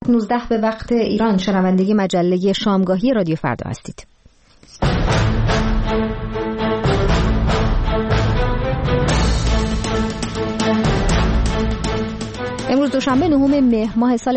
19 به وقت ایران شنونده مجله شامگاهی رادیو فردا هستید. امروز دوشنبه 9 مهر ماه سال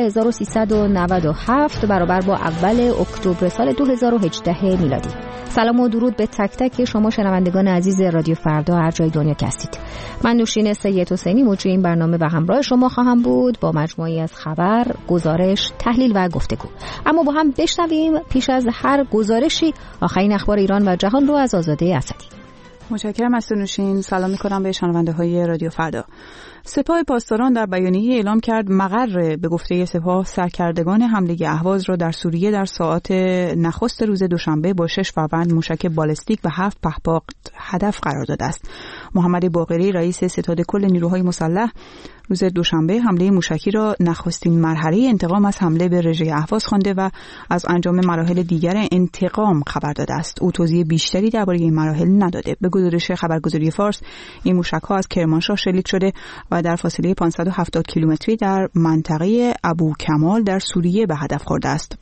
1397 برابر با اول اکتبر سال 2018 میلادی. سلام و درود به تک تک شما شنوندگان عزیز رادیو فردا هر جای دنیا که هستید. من نوشین سید حسینی مجری این برنامه و همراه شما خواهم بود با مجموعی از خبر، گزارش، تحلیل و گفتگو. اما با هم بشنویم پیش از هر گزارشی آخرین اخبار ایران و جهان رو از آزاده اسدی. متشکرم از نوشین. سلام می‌کنم به شنونده‌های رادیو فردا. سپاه پاسداران در بیانیه اعلام کرد مقر به گفته سپاه سرکردگان حمله اهواز را در سوریه در ساعات نخست روز دوشنبه با 6 فروند موشک بالستیک و 7 پهپاد هدف قرار داده است. محمد باقری رئیس ستاد کل نیروهای مسلح روز دوشنبه حمله موشکی را نخستین مرحله انتقام از حمله به رژه اهواز خوانده و از انجام مراحل دیگر انتقام خبر داده است. او توضیح بیشتری درباره این مراحل نداده. به گزارش خبرگزاری فارس این موشک‌ها از کرمانشاه شلیک شده و در فاصله 570 کیلومتری در منطقه ابوکمال در سوریه به هدف خورده است.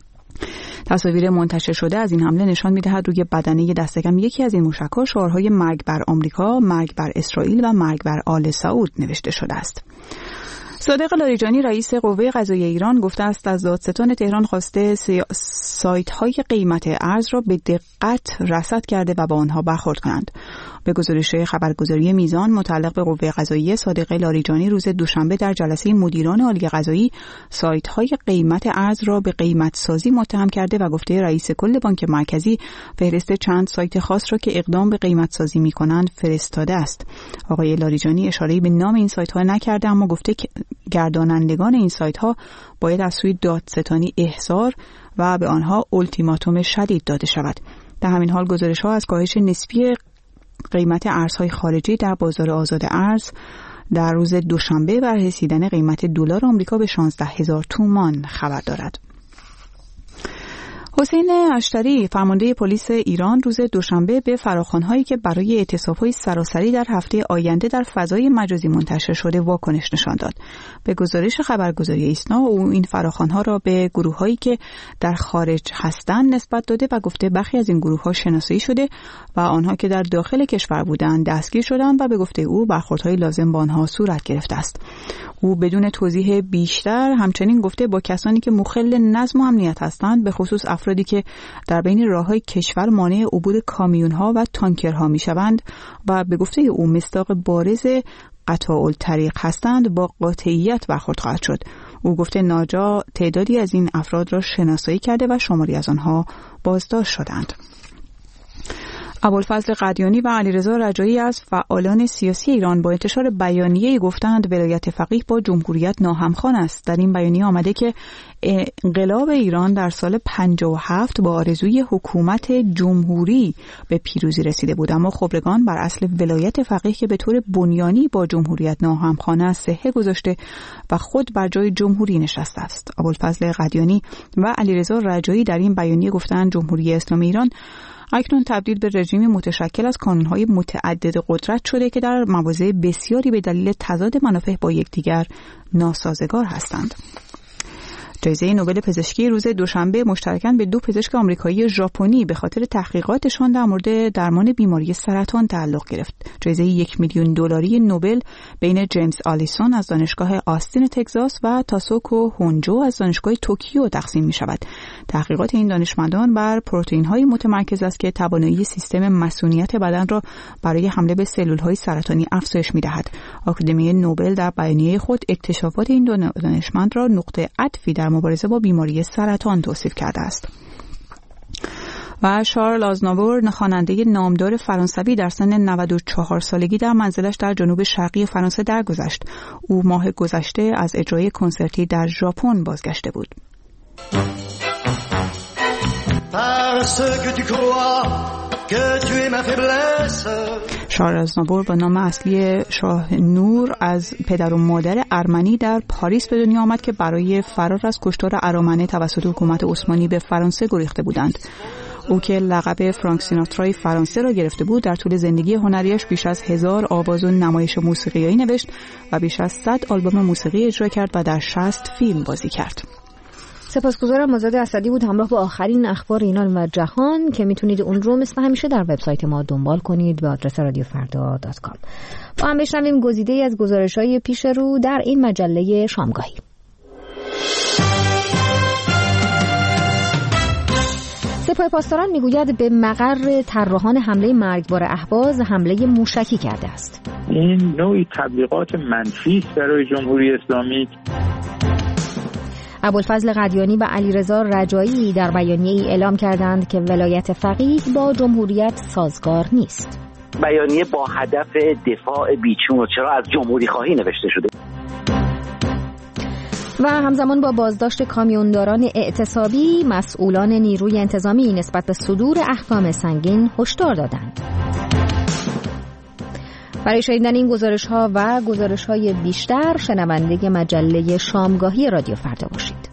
تصاویر منتشر شده از این حمله نشان می‌دهد روی بدنه دستکم یکی از این موشک‌ها شعارهای مرگ بر آمریکا، مرگ بر اسرائیل و مرگ بر آل سعود نوشته شده است. صادق لاریجانی رئیس قوه قضاییه ایران گفته است از دادستان تهران خواسته سایت‌های قیمت ارز را به دقت رصد کرده و با آنها برخورد کنند. به گزارش خبرگزاری میزان متعلق به قوه قضاییه، صادق لاریجانی روز دوشنبه در جلسه مدیران عالی قضایی سایت‌های قیمت ارز را به قیمت سازی متهم کرده و گفته رئیس کل بانک مرکزی فهرست چند سایت خاص را که اقدام به قیمت سازی می‌کنند فرستاده است. آقای لاریجانی اشاره‌ای به نام این سایت‌ها نکرده، اما گفته که گردانندگان این سایت‌ها باید از سوی دادستانی احضار و به آنها التیماتوم شدید داده شود. در همین حال گزارش‌ها از کاهش نسبی قیمت ارزهای خارجی در بازار آزاد ارز در روز دوشنبه و رسیدن قیمت دلار آمریکا به 16,000 تومان خبر دارد. حسین اشتری فرمانده پلیس ایران روز دوشنبه به فراخوان‌هایی که برای اعتصاب‌های سراسری در هفته آینده در فضای مجازی منتشر شده واکنش نشان داد. به گزارش خبرگزاری ایسنا او این فراخوان‌ها را به گروه‌هایی که در خارج هستند نسبت داده و گفته برخی از این گروه‌ها شناسایی شده و آنها که در داخل کشور بودند دستگیر شدند و به گفته او برخوردهای لازم با آنها صورت گرفته است. او بدون توضیح بیشتر همچنین گفته با کسانی که مخل نظم و امنیت هستند به خصوص افرادی که در بین راه‌های کشور مانع عبور کامیون‌ها و تانکرها می‌شوند و به گفته او مصداق بارز قطاع الطریق هستند با قاطعیت برخورد خواهد شد. او گفته ناجا تعدادی از این افراد را شناسایی کرده و شماری از آنها بازداشت شدند. ابوالفضل قدیانی و علیرضا رجایی از فعالان سیاسی ایران با انتشار بیانیه‌ای گفتند ولایت فقیه با جمهوریت ناهمخوان است. در این بیانیه آمده که انقلاب ایران در سال 57 با آرزوی حکومت جمهوری به پیروزی رسیده بود، اما خبرگان بر اصل ولایت فقیه که به طور بنیانی با جمهوریت ناهمخوان است صحه گذاشته و خود بر جای جمهوری نشسته است. ابوالفضل قدیانی و علیرضا رجایی در این بیانیه گفتند جمهوری اسلامی ایران اکنون تبدیل به رژیمی متشکل از کانون‌های متعدد قدرت شده که در مواضع بسیاری به دلیل تضاد منافع با یکدیگر ناسازگار هستند. جایزه نوبل پزشکی روز دوشنبه مشترکاً به 2 پزشک آمریکایی ژاپنی به خاطر تحقیقاتشان در مورد درمان بیماری سرطان تعلق گرفت. جایزه $1,000,000 نوبل بین جیمز آلیسون از دانشگاه آستین تگزاس و تاسوکو هونجو از دانشگاه توکیو تقسیم می شود. تحقیقات این دانشمندان بر پروتئین‌های متمرکز است که توانایی سیستم مسئولیت بدن را برای حمله به سلول‌های سرطانی افزایش می‌دهد. آکادمی نوبل در بیانیه خود اکتشافات این دانشمند را نقطه عطفی در مبارزه با بیماری سرطان توصیف کرده است. و شارل آزناور خواننده نامدار فرانسوی در سن 94 سالگی در منزلش در جنوب شرقی فرانسه درگذشت. او ماه گذشته از اجرای کنسرتی در ژاپن بازگشته بود. شارل آزناور با نام اصلی شاه نور از پدر و مادر ارمنی در پاریس به دنیا آمد که برای فرار از کشتار ارامنه توسط حکومت عثمانی به فرانسه گریخته بودند. او که لقب فرانک سیناترای فرانسه را گرفته بود در طول زندگی هنریش بیش از 1000 آواز و نمایش موسیقیایی نوشت و بیش از 100 آلبوم موسیقی اجرا کرد و در 60 فیلم بازی کرد. سپاسگزارم. آزاد اسدی بود همراه با آخرین اخبار ایران و جهان که میتونید اون رو مثل همیشه در وبسایت ما دنبال کنید به آدرس radiofarda.com. با هم بشنویم گزیده‌ای از گزارش‌های پیش رو در این مجله شامگاهی. سپاه پاسداران میگوید به مقر طراحان حمله مرگبار اهواز حمله موشکی کرده است. این نوعی تبلیغات منفی است برای جمهوری اسلامی. ابوالفضل قدیانی و علیرضا رجایی در بیانیه‌ای اعلام کردند که ولایت فقیه با جمهوریت سازگار نیست. بیانیه با هدف دفاع بیچون و چرا از جمهوری خواهی نوشته شده. و همزمان با بازداشت کامیونداران اعتصابی مسئولان نیروی انتظامی نسبت به صدور احکام سنگین هشدار دادند. برای شنیدن این گزارش‌ها و گزارش‌های بیشتر شنونده مجله شامگاهی رادیو فردا باشید.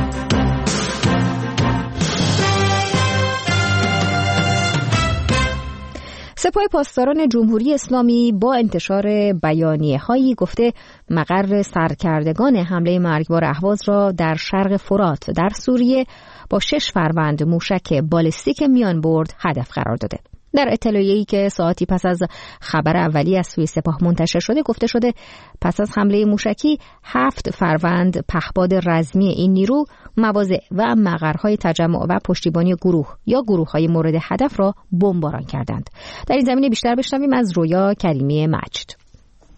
سپاه پاسداران جمهوری اسلامی با انتشار بیانیه‌هایی گفته مقر سرکردگان حمله مرگبار اهواز را در شرق فرات در سوریه با 6 فروند موشک بالستیک میان برد هدف قرار داده. در اطلاعیه‌ای که ساعتی پس از خبر اولیه از سوی سپاه منتشر شده گفته شده پس از حمله موشکی 7 فروند پهپاد رزمی این نیرو مواضع و مقرهای تجمع و پشتیبانی گروه یا گروه‌های مورد هدف را بمباران کردند. در این زمینه بیشتر بشنویم از رویا کریمی مجد.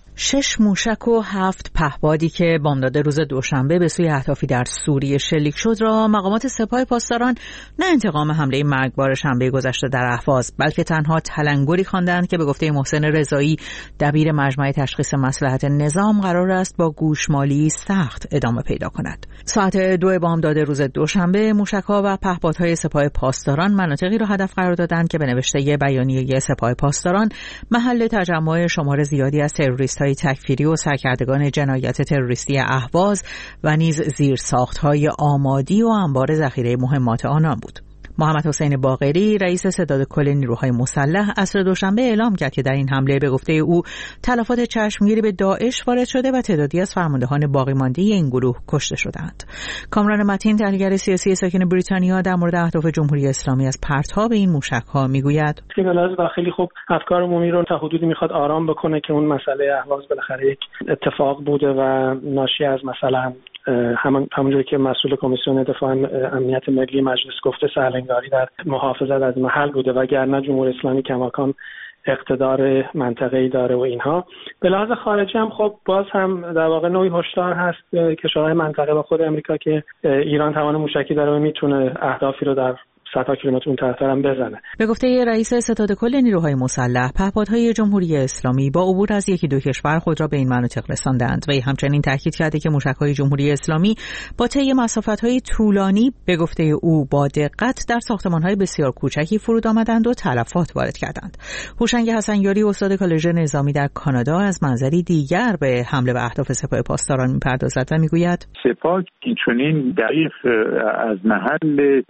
6 موشک و 7 پهپادی که بامداد روز دوشنبه به سوی اهدافی در سوریه شلیک شد را مقامات سپاه پاسداران نه انتقام حمله مرگبار شنبه گذشته در اهواز بلکه تنها تلنگری خواندند که به گفته محسن رضایی دبیر مجمع تشخیص مصلحت نظام قرار است با گوشمالی سخت ادامه پیدا کند. ساعت 2 بامداد روز دوشنبه موشک‌ها و پهپادهای سپاه پاسداران مناطقی را هدف قرار دادند که به نوشته بیانیه سپاه پاسداران محل تجمع شمار زیادی از تروریست‌های تکفیری و سرکردگان جنایت تروریستی اهواز و نیز زیرساخت‌های آمادی و انبار ذخیره مهمات آنان بود. محمد حسین باقری رئیس ستاد کل نیروهای مسلح عصر دوشنبه اعلام کرد که در این حمله به گفته او تلفات چشمگیری به داعش وارد شده و تعدادی از فرماندهان باقی مانده این گروه کشته شدند. کامران متین تحلیلگر سیاسی ساکن بریتانیا در مورد اهداف جمهوری اسلامی از پرتاب این موشک‌ها میگوید که بلاز داخلی خب افکار عمومی رو تا حدودی میخواد آرام بکنه که اون مسئله اهواز بالاخره یک اتفاق بوده و ناشی از مثلا همونجوری که مسئول کمیسیون دفاع امنیت ملی مجلس گفته سرلنگاری در محافظت از محل بوده وگرنه جمهوری اسلامی کماکان اقتدار منطقه‌ای داره و اینها. به لحاظ خارجی هم خب باز هم در واقع نوعی هشدار هست کشورهای منطقه و خود امریکا که ایران توان موشکی داره و میتونه اهدافی رو در صدها کیلومتر اون طرف‌تر هم بزنه. به گفته رئیس ستاد کل نیروهای مسلح پهپادهای جمهوری اسلامی با عبور از یکی دو کشور خود را به این مناطق رساندند و همچنین تاکید کرده که موشک‌های جمهوری اسلامی با طی مسافت‌های طولانی به گفته او با دقت در ساختمان‌های بسیار کوچکی فرود آمدند و تلفات وارد کردند. هوشنگ حسنیاری استاد کالج نظامی در کانادا از منظری دیگر به حمله به اهداف سپاه پاسداران می‌پردازد و می‌گوید سپاه چنین دقیق از محل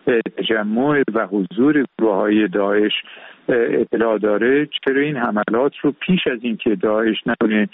تجمع و حضور گروه‌های داعش اطلاع داره چرا این حملات رو پیش از اینکه داعش نتونه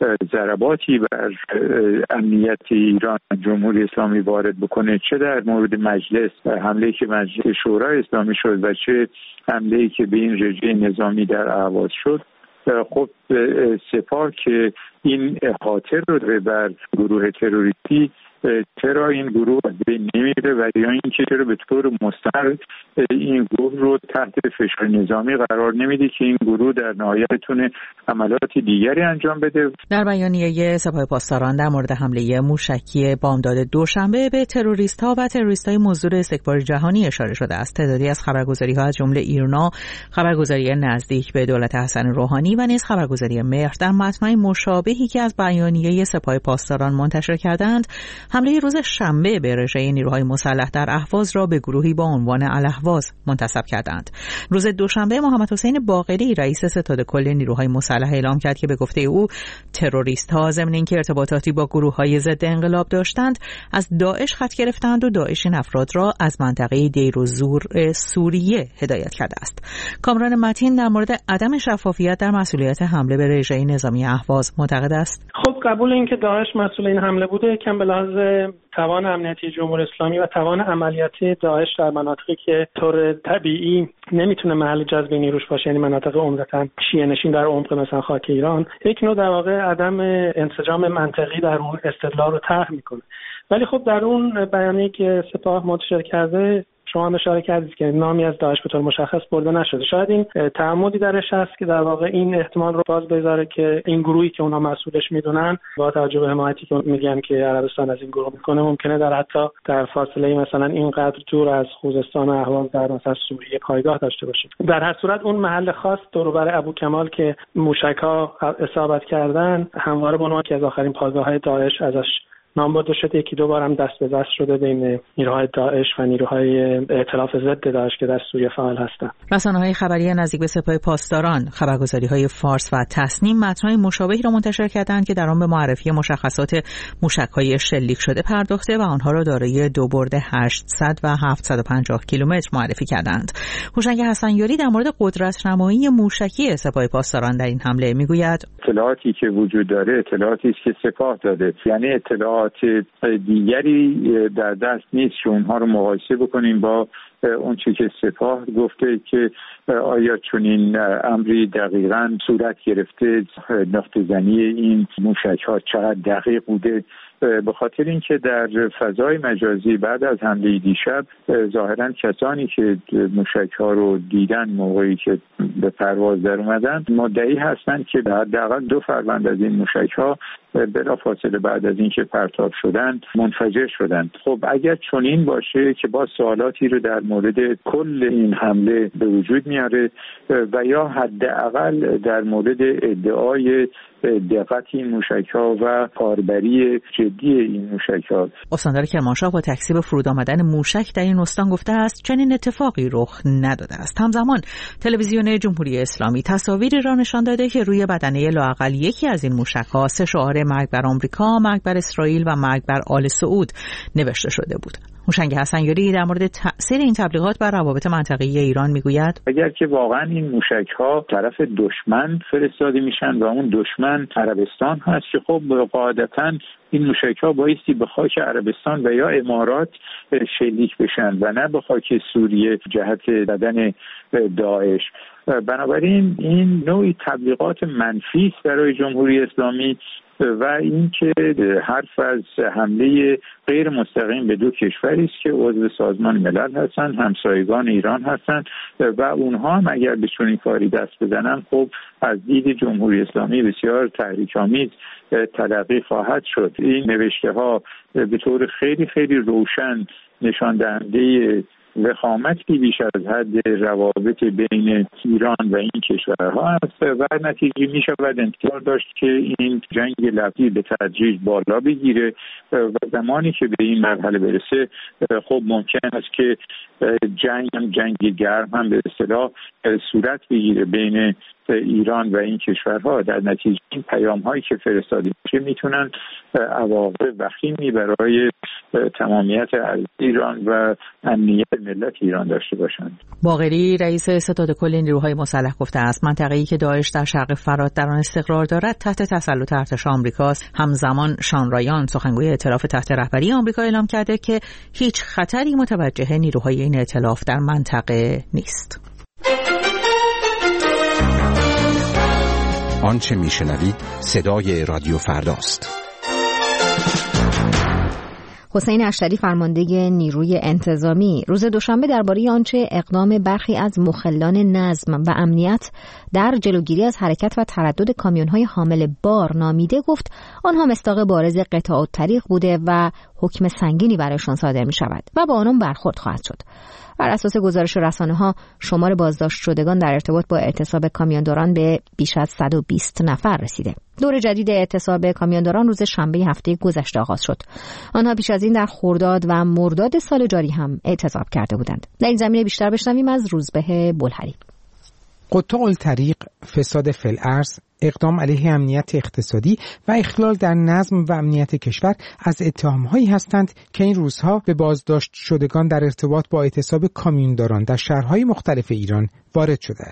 ضرباتی بر امنیت ایران جمهوری اسلامی وارد بکنه چه در مورد مجلس حمله‌ای که مجلس شورای اسلامی شد و چه حمله‌ای که به این رژه نظامی در اهواز شد خب سپاه که این احاطه رو داره بر گروه تروریستی چرا این گروه از بین نمیره و یا اینکه چرا به طور مستقل این گروه رو تحت فشار نظامی قرار نمیده که این گروه در نهایت بتونه عملیات دیگری انجام بده. در بیانیه سپاه پاسداران در مورد حمله موشکی بامداد دوشنبه به تروریست‌ها و تروریست‌های مزدور استکبار جهانی اشاره شده است. تعدادی از خبرگزاری‌ها از جمله ایرنا، خبرگزاری نزدیک به دولت حسن روحانی و نیز خبرگزاری مهر در متن مشابهی که از بیانیه سپاه پاسداران منتشر کردند حمله روز شنبه به رژه نیروهای مسلح در اهواز را به گروهی با عنوان الاهواز منتسب کردند. روز دوشنبه محمد حسین باقری رئیس ستاد کل نیروهای مسلح اعلام کرد که به گفته او تروریست‌ها ضمن اینکه ارتباطاتی با گروه‌های ضد انقلاب داشتند از داعش خط گرفتند و داعش این افراد را از منطقه دیر و زور سوریه هدایت کرده است. کامران متین در مورد عدم شفافیت در مسئولیت حمله به رژه نظامی اهواز معتقد است. خب قبول این که داعش مسئول این حمله بوده کم به لحاظ واقع توان امنیتی جمهوری اسلامی و توان عملیاتی داعش در مناطقی که طور طبیعی نمیتونه محل جذب نیروش باشه، یعنی مناطق عمدتاً شیعه نشین در عمق مثلا خاک ایران، یک نوع در واقع عدم انسجام منطقی در اون استدلال رو طرح میکنه. ولی خب در اون بیانیه‌ای که سپاه منتشر کرده شما هم اشاره کردید که نامی از داعش به طور مشخص برده نشده. شاید این تعمدی درش هست که در واقع این احتمال رو باز بذاره که این گروهی که اونا مسئولش میدونن با توجه به حمایتی که میگن که عربستان از این گروه میکنه ممکنه در فاصله مثلا اینقدر دور از خوزستان و اهواز در مثلا سوریه پایگاه داشته باشه. در هر صورت اون محل خاص دور و بر ابو کمال که موشک‌ها اصابت کردن همواره به عنوان که از آخرین پایگاه‌های داعش ازش نام برده شده. یکی دو بار هم دست به دست شده بین نیروهای داعش و نیروهای ائتلاف ضد داعش که در سوریه فعال هستند. رسانه‌های خبری نزدیک به سپاه پاسداران، خبرگزاری‌های فارس و تصنیم متن‌های مشابهی را منتشر کردند که در آن به معرفی مشخصات موشک‌های شلیک شده پرداخته و آنها را دارای دو برد 800 و 750 کیلومتر معرفی کردند. هوشنگ حسنیاری در مورد قدرت‌نمایی موشکی سپاه پاسداران در این حمله می‌گوید: اطلاعاتی که وجود داره اطلاعاتی است که سپاه داده، یعنی اطلاعات دیگری در دست نیست که اونها رو مقایسه بکنیم با اون چیزی که سپاه گفته که آیا چنین امری دقیقاً صورت گرفته، نقطه زنی این موشک‌ها چقدر دقیق بوده. به خاطر اینکه در فضای مجازی بعد از حمله دیشب ظاهراً کسانی که موشک‌ها رو دیدن موقعی که به پرواز در اومدن مدعی هستند که حداقل 2 فروند از این موشک‌ها بلافاصله بعد از اینکه پرتاب شدن منفجر شدند. خب اگر چنین باشه که با سوالاتی رو در مورد کل این حمله به وجود میاره و یا حداقل در مورد ادعای دقت این موشک‌ها و کاربری جدی این موشک‌ها. استاندار کرمانشاه با تکذیب فرود آمدن موشک در این استان گفته است چنین اتفاقی رخ نداده است. همزمان تلویزیون جمهوری اسلامی تصاویری را نشان داده که روی بدنه لااقل یکی از این موشک‌ها 3 شعار مرگ بر آمریکا، مرگ بر اسرائیل و مرگ بر آل سعود نوشته شده بود. هوشنگ حسنیاری در مورد تأثیر این تبلیغات بر روابط منطقه‌ای ایران میگوید: اگر که واقعا این موشک‌ها طرف دشمن فرستاده میشن و اون دشمن عربستان هست که خب قاعدتاً این موشک‌ها بایستی به خاک عربستان و یا امارات شلیک بشن و نه به خاک سوریه جهت بدن داعش. بنابراین این نوعی تبلیغات منفی است برای جمهوری اسلامی و اینکه حرف از حمله غیر مستقیم به 2 کشوری است که عضو سازمان ملل هستند، همسایگان ایران هستند و اونها هم اگر به چنین کاری دست بزنن خب از دید جمهوری اسلامی بسیار تحریک‌آمیز تلقی خواهد شد. این نوشته‌ها به طور خیلی خیلی روشن نشان دهنده وخامتی بیش از حد روابط بین ایران و این کشورها است و نتیجه می شود انتظار داشت که این جنگ لفظی به تدریج بالا بگیره و زمانی که به این مرحله برسه خب ممکن است که جنگ گرم هم به اصطلاح صورت بگیره بین ایران و این کشورها. در نتیجه این پیام هایی که فرستاده میشه میتونن عواقب وخیمی برای تمامیت ایران و امنیت ملت ایران داشته باشند. باقری رئیس ستاد کل نیروهای مسلح گفته است منطقه‌ای که داعش در شرق فرات در آن استقرار دارد تحت تسلط ارتش آمریکاست. همزمان شان رایان سخنگوی ائتلاف تحت رهبری آمریکا اعلام کرده که هیچ خطری متوجه نیروهای این ائتلاف در منطقه نیست. آنچه میشنوید صدای رادیو فرداست. حسین اشتری فرمانده نیروی انتظامی روز دوشنبه درباره آنچه اقدام برخی از مخلان نظم و امنیت در جلوگیری از حرکت و تردد کامیون‌های حامل بار نامیده گفت آنها مصداق بارز قطاع الطریق بوده و حکم سنگینی برایشان صادر می‌شود و با آنان برخورد خواهد شد. بر اساس گزارش رسانه‌ها شمار بازداشت شدگان در ارتباط با اعتصاب کامیونداران به بیش از 120 نفر رسیده. دور جدید اعتصاب کامیونداران روز شنبه هفته گذشته آغاز شد. آنها پیش از این در خرداد و مرداد سال جاری هم اعتصاب کرده بودند. در این زمینه بیشتر بشنویم از روزبه بلحری. قطاع الطریق، فساد فی الارض، اقدام علیه امنیت اقتصادی و اخلال در نظم و امنیت کشور از اتهام‌هایی هستند که این روزها به بازداشت شدگان در ارتباط با اعتصاب کامیونداران در شهرهای مختلف ایران وارد شده است.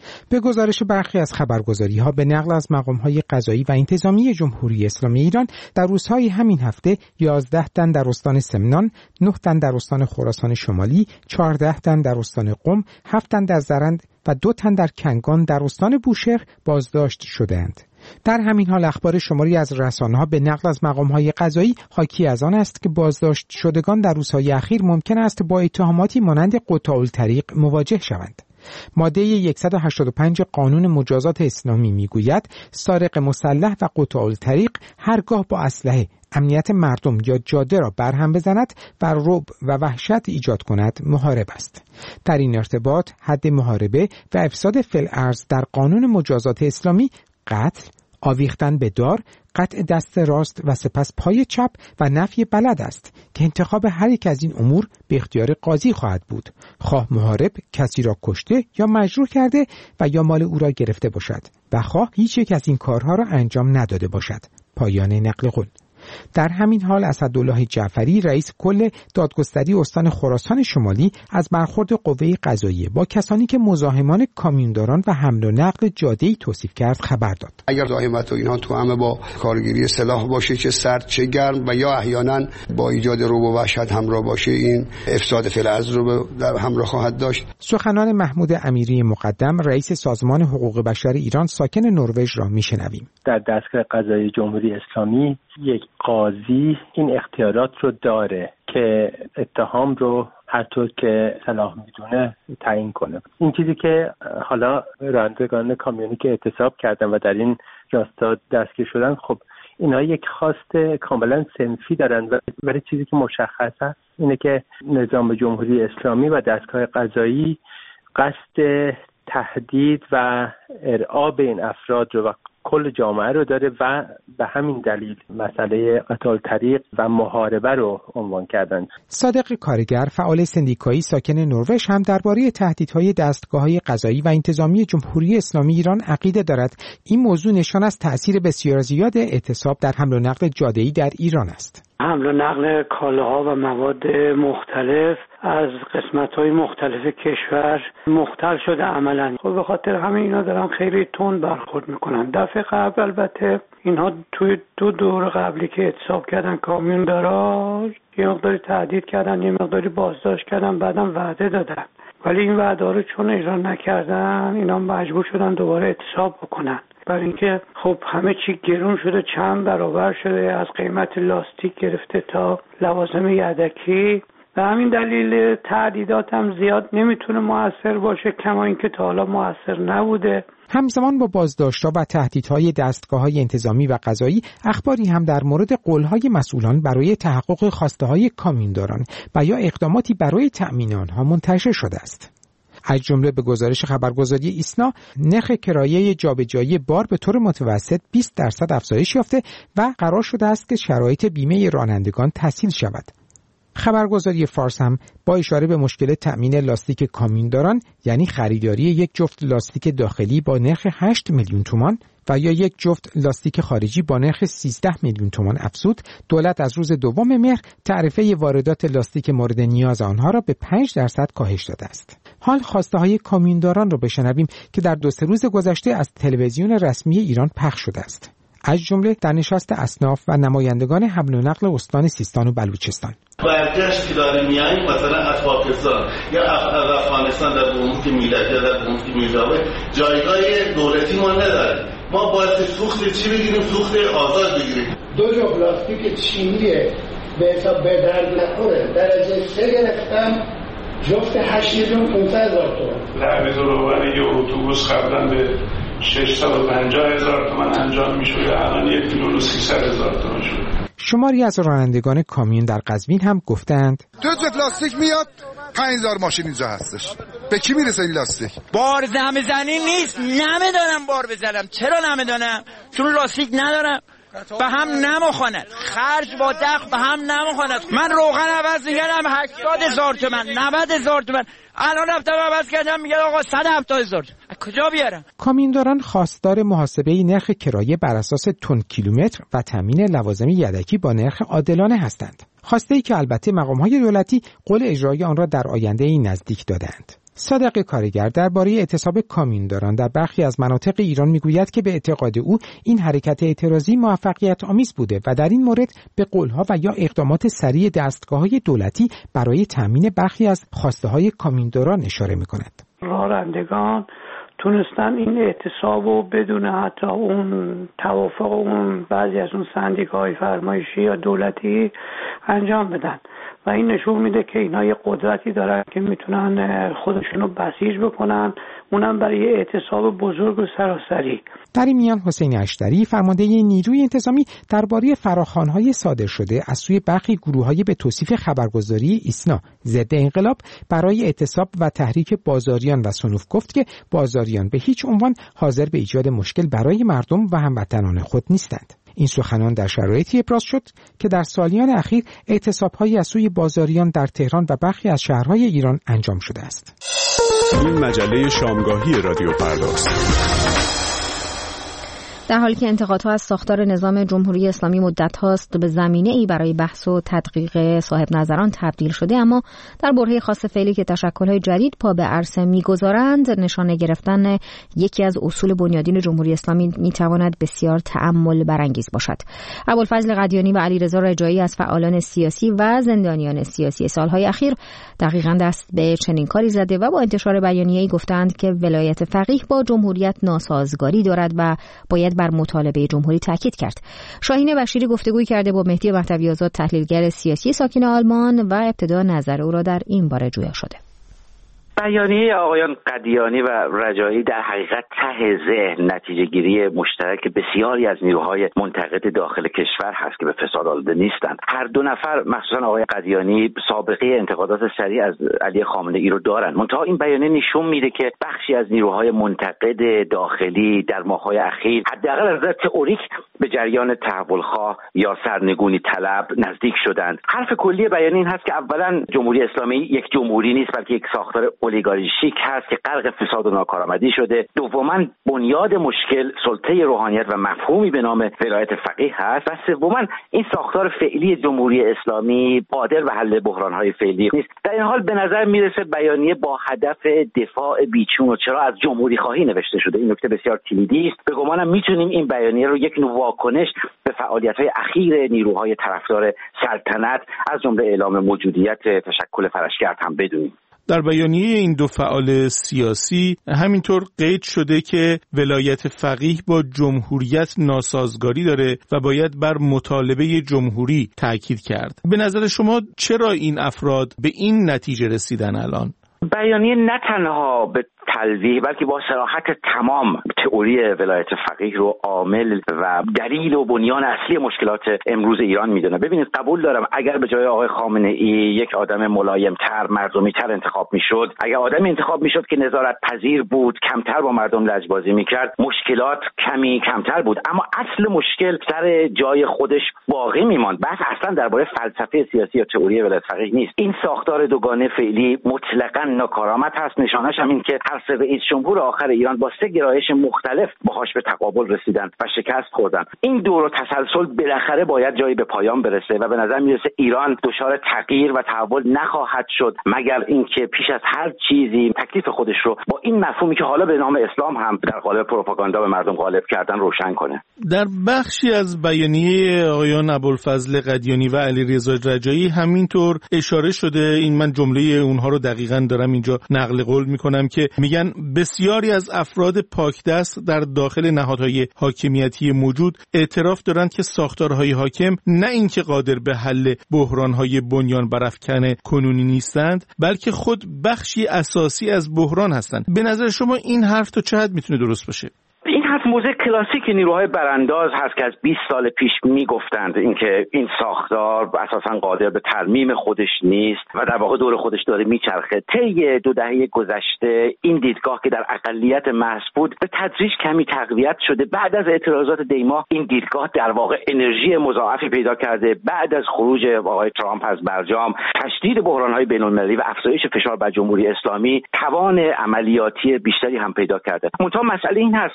به گزارش برخی از خبرگزاری‌ها به نقل از مقام‌های قضایی و انتظامی جمهوری اسلامی ایران در روزهای همین هفته 11 تن در استان سمنان، 9 تن در استان خراسان شمالی، 14 تن در استان قم، 7 تن در زرند و 2 تن در کنگان در استان بوشهر بازداشت شدند. در همین حال اخبار شماری از رسانه‌ها به نقل از مقام‌های قضایی حاکی از آن است که بازداشت شدگان در روزهای اخیر ممکن است با اتهاماتی مانند قطاع الطریق مواجه شوند. ماده 185 قانون مجازات اسلامی میگوید سارق مسلح و قطاع الطریق هرگاه با اسلحه امنیت مردم یا جاده را برهم بزند و رعب و وحشت ایجاد کند محارب است. در این ارتباط حد محاربه و افساد فی الارض در قانون مجازات اسلامی قتل، آویختن به دار، قطع دست راست و سپس پای چپ و نفی بلد است که انتخاب هر یک از این امور به اختیار قاضی خواهد بود، خواه محارب کسی را کشته یا مجروح کرده و یا مال او را گرفته باشد و خواه هیچ یک از این کارها را انجام نداده باشد. پایان نقل قول. در همین حال اسدالله جعفری رئیس کل دادگستری استان خراسان شمالی از برخورد قوه قضاییه با کسانی که مزاحمان کامیونداران و حمل و نقل جاده‌ای توصیف کرد خبر داد. اگر مزاحمت و اینها تو همه با کارگیری سلاح باشه، چه سرد چه گرم و یا احیانا با ایجاد رعب و وحشت همراه باشه، این افساد فی الارض رو در همراه خواهد داشت. سخنان محمود امیری مقدم رئیس سازمان حقوق بشر ایران ساکن نروژ را میشنویم. در دستگاه قضایی جمهوری اسلامی یک قاضی این اختیارات رو داره که اتهام رو هر طور که صلاح میدونه تعیین کنه. این چیزی که حالا رانندگان کامیونی که اعتصاب کردن و در این راستا دستگیر شدن، خب اینها یک خواست کاملا صنفی دارن، ولی چیزی که مشخصه اینه که نظام جمهوری اسلامی و دستگاه قضایی قصد تهدید و ارعاب این افراد رو و کل جامعه رو داره و به همین دلیل مسئله قطاع الطریق و محاربه رو عنوان کردن. صادق کارگر فعال سندیکایی ساکن نروژ هم درباره تهدیدهای دستگاه‌های قضایی و انتظامی جمهوری اسلامی ایران عقیده دارد این موضوع نشان از تأثیر بسیار زیاد اعتصاب در حمل و نقل جاده‌ای در ایران است. حمل و نقل کالاها و مواد مختلف از قسمت‌های مختلف کشور مختل شده عملاً. خب به خاطر همین اینا دارن خیلی تند برخورد میکنن. دفعه قبل البته اینها توی 2 دور قبلی که اعتصاب کردن کامیوندارا یه مقداری تهدید کردن، یه مقداری بازداشت کردن، بعدم وعده دادن. ولی این وعده رو چون اجرا نکردن اینا مجبور شدن دوباره اعتصاب بکنن. برای اینکه خب همه چی گرون شده، چند برابر شده، از قیمت لاستیک گرفته تا لوازم یدکی. به همین دلیل تهدیدات هم زیاد نمیتونه مؤثر باشه، کما اینکه تا حالا مؤثر نبوده. همزمان با بازداشت‌ها و تهدیدهای دستگاه‌های انتظامی و قضایی، اخباری هم در مورد قول‌های مسئولان برای تحقق خواسته‌های کامیونداران و یا اقداماتی برای تأمین آنها منتشر شده است. از جمله به گزارش خبرگزاری ایسنا نرخ کرایه جابجایی بار به طور متوسط 20% افزایش یافته و قرار شده است که شرایط بیمه رانندگان تسهیل شود. خبرگزاری فارس هم با اشاره به مشکل تأمین لاستیک کامیونداران، یعنی خریداری یک جفت لاستیک داخلی با نرخ 8 میلیون تومان و یا یک جفت لاستیک خارجی با نرخ 13 میلیون تومان افزود، دولت از روز 2 مهر تعرفه واردات لاستیک مورد نیاز آنها را به 5% کاهش داده است. حال خواسته های کامیونداران را بشنویم که در 2-3 روز گذشته از تلویزیون رسمی ایران پخش شده است. از جمله در نشست اصناف و نمایندگان حمل و نقل استان سیستان و بلوچستان. برگشت که داریم میاییم مثلا از پاکستان یا از افغانستان در اون که میلاد یا در اون که میلاد جایگاه دولتی ما نداریم. ما باید سوخت چی بگیریم؟ سوخت آزاد بگیریم. 2 جفت پلاستیک چینیه به حساب به درد نخوره درجه 3 گرفتم، جفت 8,500,000 تومان. لعبه روبر یه اتوبوس قبلا به 650,000 تومان انجام میشد، الان 1,300,000 تومان شد. شماری از رانندگان کامیون در قزوین هم گفتند 2 جفت لاستیک میاد 5,000 ماشین اینجا هستش. به کی میرسه این لاستیک؟ بار زنی نیست، نمیدونم بار بزنم. چرا نمیدونم؟ چون لاستیک ندارم. به هم نمیخواند، خرج با دخل به هم نمیخواند. من روغن عوض میگردم 80,000 تومان، 90,000 تومان. الان رفتم عوض کردم میگه آقا 170,000. از کجا بیارم؟ کامیونداران خواستار محاسبه نرخ کرایه بر اساس تن کیلومتر و تامین لوازم یدکی با نرخ عادلانه هستند. خواسته‌ای که البته مقام‌های دولتی قول اجرای آن را در آینده نزدیک دادند. صادق کارگر درباره اعتصاب کامیونداران در برخی از مناطق ایران میگوید که به اعتقاد او این حرکت اعتراضی موفقیت آمیز بوده و در این مورد به قولها و یا اقدامات سریع دستگاه‌های دولتی برای تامین برخی از خواسته‌های کامیونداران اشاره می‌کند. رانندگان تونستن این اعتصابو بدون حتی اون توافق اون بعضی از اون سندیکاهای فرمایشی یا دولتی انجام بدن و این نشون میده که اینا یه قدرتی دارن که میتونن خودشونو بسیج بکنن، اونم برای اعتصاب بزرگ و سراسری. در این میان حسین اشتری فرمانده نیروی انتظامی درباره فراخوان‌های صادر شده از سوی برخی گروه‌های به توصیف خبرگزاری ایسنا ضد انقلاب برای اعتصاب و تحریک بازاریان و صنوف گفت که بازاریان به هیچ عنوان حاضر به ایجاد مشکل برای مردم و هموطنان خود نیستند. این سخنان در شرایطی ابراز شد که در سالیان اخیر اعتصاب‌هایی از سوی بازاریان در تهران و برخی از شهرهای ایران انجام شده است. این مجله شامگاهی رادیو فرداست. در حالی که انتقادها از ساختار نظام جمهوری اسلامی مدت هاست به زمینه‌ای برای بحث و تدقیق صاحب نظران تبدیل شده، اما در برهه خاص فعلی که تشکل‌های جدید پا به عرصه می‌گذارند، نشانه گرفتن یکی از اصول بنیادین جمهوری اسلامی می‌تواند بسیار تأمل برانگیز باشد. ابوالفضل قدیانی و علیرضا رجایی از فعالان سیاسی و زندانیان سیاسی سال‌های اخیر دقیقاً دست به چنین کاری زده و با انتشار بیانیه‌ای گفتند که ولایت فقیه با جمهوریت ناسازگاری دارد و باید بر مطالبه جمهوری تاکید کرد. شاهین بشیری گفتگوی کرده با مهدی مهدوی آزاد، تحلیلگر سیاسی ساکن آلمان، و ابتدا نظر او را در این باره جویا شده. بیانیه آقایان قدیانی و رجایی در حقیقت ته ذهن نتیجه گیری مشترک بسیاری از نیروهای منتقد داخل کشور هست که به فساد آلوده نیستند. هر دو نفر مخصوصا آقای قدیانی سابقه انتقادات سریع از علی خامنه‌ای رو دارن. منتها این بیانیه نشون میده که بخشی از نیروهای منتقد داخلی در ماه‌های اخیر حداقل از نظر تئوریک به جریان تحولخواه یا سرنگونی طلب نزدیک شدند. حرف کلی بیانیه این هست که اولا جمهوری اسلامی یک جمهوری نیست، بلکه یک ساختار اولیگارشیک هست که غرق فساد و ناکارآمدی شده. دوما بنیاد مشکل سلطه روحانیت و مفهومی به نام ولایت فقیه هست. و سوما این ساختار فعلی جمهوری اسلامی قادر به حل بحران‌های فعلی نیست. در این حال به نظر میرسه بیانیه با هدف دفاع بیچون و چرا از جمهوری خواهی نوشته شده. این نکته بسیار کلیدی است. به گمانم میتونیم این بیانیه رو یک نوع واکنش به فعالیت‌های اخیر نیروهای طرفدار سلطنت از جمله اعلام موجودیت تشکل فرشگرد هم بدونیم. در بیانیه این دو فعال سیاسی همینطور قید شده که ولایت فقیه با جمهوریت ناسازگاری داره و باید بر مطالبه جمهوری تاکید کرد. به نظر شما چرا این افراد به این نتیجه رسیدن الان؟ بیانیه نه تنها به تلویح بلکه با صراحت تمام تئوری ولایت فقیه رو عامل و دلیل و بنیان اصلی مشکلات امروز ایران میدونه. ببینید قبول دارم اگر به جای آقای خامنه‌ای یک آدم ملایم‌تر، مردمی‌تر انتخاب میشد، اگر آدمی انتخاب میشد که نظارت پذیر بود، کمتر با مردم لجبازی میکرد، مشکلات کمی کمتر بود. اما اصل مشکل سر جای خودش باقی میماند. بحث اصلا درباره فلسفه سیاسی یا تئوری ولایت فقیه نیست. این ساختار دوگانه فعلی مطلقاً ناکارآمد هست. نشانش هم این که هر سه رئیس جمهور آخر ایران با سه گرایش مختلف باهاش به تقابل رسیدن و شکست خوردن. این دور و تسلسل بالاخره باید جایی به پایان برسه و به نظر میرسه ایران دچار تغییر و تحول نخواهد شد مگر اینکه پیش از هر چیزی تکلیف خودش رو با این مفهومی که حالا به نام اسلام هم در قالب پروپاگاندا به مردم غالب کردن روشن کنه. در بخشی از بیانیه آقایان ابوالفضل قدیانی و علیرضا رجایی همینطور اشاره شده، این من جمله اونها رو دقیقاً دارم اینجا نقل قول میکنم که میگن بسیاری از افراد پاکدست در داخل نهادهای حاکمیتی موجود اعتراف دارند که ساختارهای حاکم نه اینکه قادر به حل بحرانهای بنیان برافکن کنونی نیستند، بلکه خود بخشی اساسی از بحران هستند. به نظر شما این حرف تا چه حد میتونه درست باشه؟ این حرف موضع کلاسیک نیروهای برانداز هست که از 20 سال پیش میگفتند اینکه این ساختار اساساً قادر به ترمیم خودش نیست و در واقع دور خودش داره میچرخه. طی 2 دهه گذشته این دیدگاه که در اقلیت محض بود به تدریج کمی تقویت شده. بعد از اعتراضات دیماه این دیدگاه در واقع انرژی مضاعفی پیدا کرده. بعد از خروج آقای ترامپ از برجام، تشدید بحران‌های بین‌المللی و افزایش فشار بر جمهوری اسلامی توان عملیاتی بیشتری هم پیدا کرده. منتها مسئله این هست که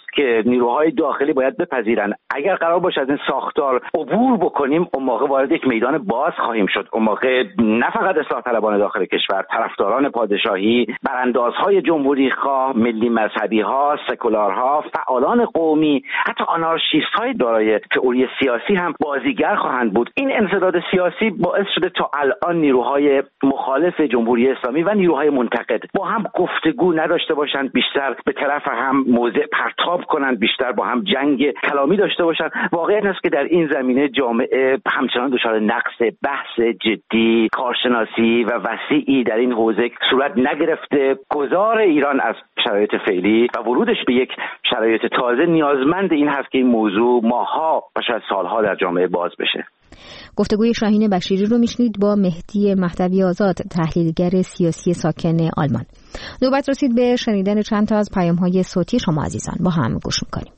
نیروهای داخلی باید بپذیرن اگر قرار باشه از این ساختار عبور بکنیم، اون موقع وارد یک میدان باز خواهیم شد. اون موقع نه فقط اصلاح طلبان داخل کشور، طرفداران پادشاهی، براندازهای جمهوری خواه، ملی مذهبی ها، سکولارها، فعالان قومی، حتی آنارشیست های دارای تئوری سیاسی هم بازیگر خواهند بود. این انسداد سیاسی باعث شده تا الان نیروهای مخالف جمهوری اسلامی و نیروهای منتقد با هم گفتگو نداشته باشند، بیشتر به طرف هم موضع پرتاب کنند، بیشتر با هم جنگ کلامی داشته باشند. واقعیت است که در این زمینه جامعه همچنان دچار نقص بحث جدی، کارشناسی و وسیعی در این حوزه صورت نگرفته. گذار ایران از شرایط فعلی و ورودش به یک شرایط تازه نیازمند این هست که این موضوع ماه‌ها و شاید سال‌ها در جامعه باز بشه. گفتگوی شاهین بشیری رو میشنید با مهدی مهدوی آزاد، تحلیلگر سیاسی ساکن آلمان. نوبت رسید به شنیدن چند تا از پیام‌های صوتی شما عزیزان. با هم گوش می‌کنیم.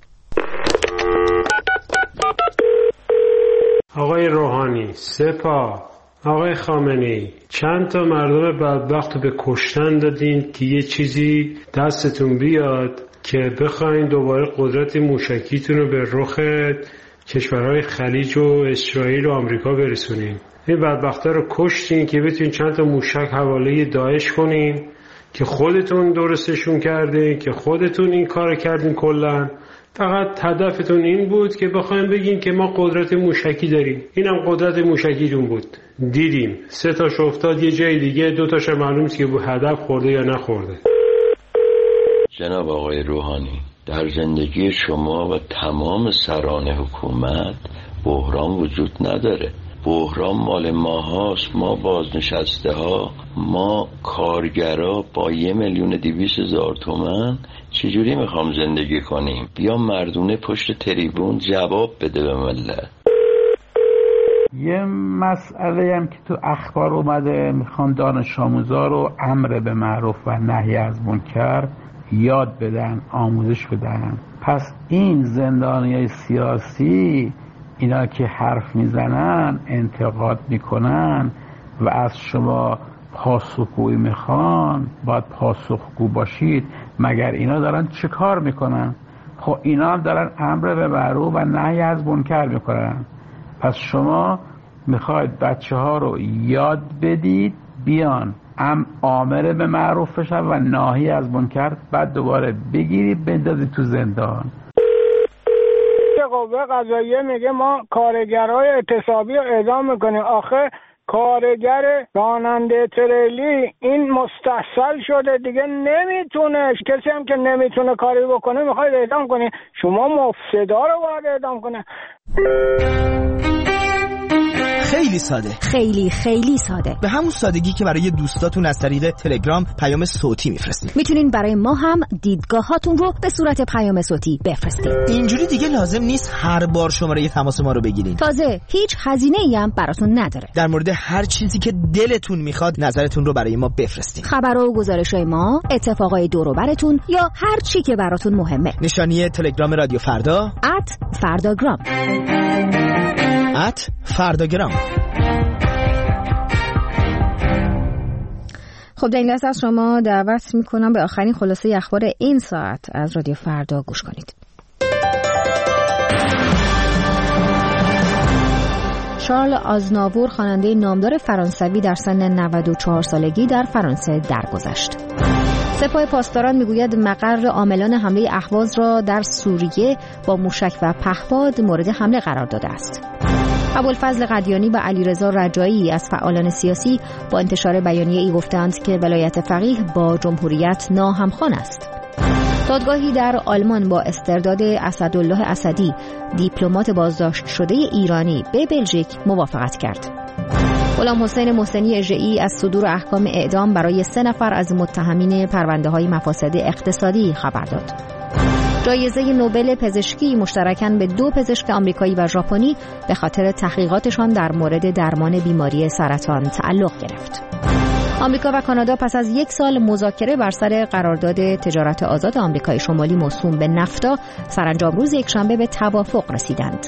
آقای روحانی، سپاه، آقای خامنه‌ای، چند تا مردم بدبخت رو به کشتن دادین که یه چیزی دستتون بیاد که بخواین دوباره قدرت موشکیتون رو به رخ کشورهای خلیج و اسرائیل و آمریکا برسونین. این بدبختا رو کشتین که بتونین چند تا موشک حواله داعش کنین که خودتون درستشون کردین، که خودتون این کار کردین. کلا فقط هدفتون این بود که بخوایم بگین که ما قدرت موشکی داریم. اینم قدرت موشکیتون بود. دیدیم 3 تاش افتاد یه جای دیگه، 2 تاش معلوم نیست که هدف خورده یا نخورده. جناب آقای روحانی، در زندگی شما و تمام سران حکومت بحران وجود نداره. بحران مال ما هاست، ما بازنشسته ها، ما کارگرا با 1,200,000 تومان چجوری میخوام زندگی کنیم؟ بیا مردونه پشت تریبون جواب بده به ملت. یه مسئله هم که تو اخبار اومده، میخوان دانش آموزا رو امر به معروف و نهی از منکر یاد بدن، آموزش بدن. پس این زندانیای سیاسی، اینا که حرف میزنن، انتقاد میکنن و از شما پاسخگویی میخوان، باید پاسخگو باشید. مگر اینا دارن چه کار میکنن؟ خب اینا هم دارن امر به معروف و نهی از منکر میکنن. پس شما میخواید بچه ها رو یاد بدید بیان آمر به معروف بشن و ناهی از منکر، بعد دوباره بگیرید بندازید تو زندان. قوه قضاییه میگه ما کارگرای اعتصابی رو اعدام میکنیم. آخه کارگر راننده تریلی این مستحصل شده دیگه، نمیتونه. کسی هم که نمیتونه کاری بکنه میخواید اعدام کنی. شما مفسدا رو باید اعدام کنه. خیلی ساده، خیلی ساده، به همون سادگی که برای دوستاتون از طریق تلگرام پیام صوتی میفرستید. میتونین برای ما هم دیدگاهاتون رو به صورت پیام صوتی بفرستید. اینجوری دیگه لازم نیست هر بار شماره تماس ما رو بگیرین. تازه هیچ هزینه‌ای هم براتون نداره. در مورد هر چیزی که دلتون میخواد نظرتون رو برای ما بفرستید. خبر و گزارش‌های ما، اتفاقای دور و براتون یا هر چی که براتون مهمه. نشانی تلگرام رادیو فردا @فرداگرام. فرداگرام. خب در این لحظه از شما دعوت میکنم به آخرین خلاصه اخبار این ساعت از رادیو فردا گوش کنید. شارل آزناور، خواننده نامدار فرانسوی، در سن 94 سالگی در فرانسه درگذشت. سپاه پاسداران میگوید مقر عاملان حمله اهواز را در سوریه با موشک و پهپاد مورد حمله قرار داده است. ابوالفضل قدیانی و علیرضا رجایی از فعالان سیاسی با انتشار بیانیه‌ای گفتند که ولایت فقیه با جمهوریت ناهمخوان است. دادگاهی در آلمان با استرداد اسدالله اسدی، دیپلمات بازداشت شده ایرانی، به بلژیک موافقت کرد. غلام حسین محسنی اژه‌ای از صدور احکام اعدام برای 3 نفر از متهمین پرونده‌های مفاسد اقتصادی خبر داد. جایزه نوبل پزشکی مشترکاً به 2 پزشک آمریکایی و ژاپنی به خاطر تحقیقاتشان در مورد درمان بیماری سرطان تعلق گرفت. آمریکا و کانادا پس از 1 سال مذاکره بر سر قرارداد تجارت آزاد آمریکای شمالی موسوم به نفتا سرانجام روز یکشنبه به توافق رسیدند.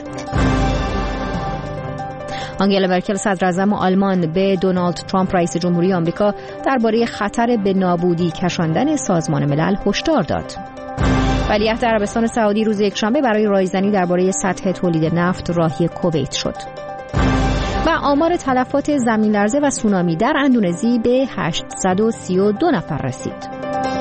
آنگلا مرکل صدراعظم آلمان به دونالد ترامپ رئیس جمهوری آمریکا درباره خطر به نابودی کشاندن سازمان ملل هشدار داد. ولیعهد عربستان سعودی روز یکشنبه برای رایزنی درباره سطح تولید نفت راهی کویت شد. و آمار تلفات زمین‌لرزه و سونامی در اندونزی به 832 نفر رسید.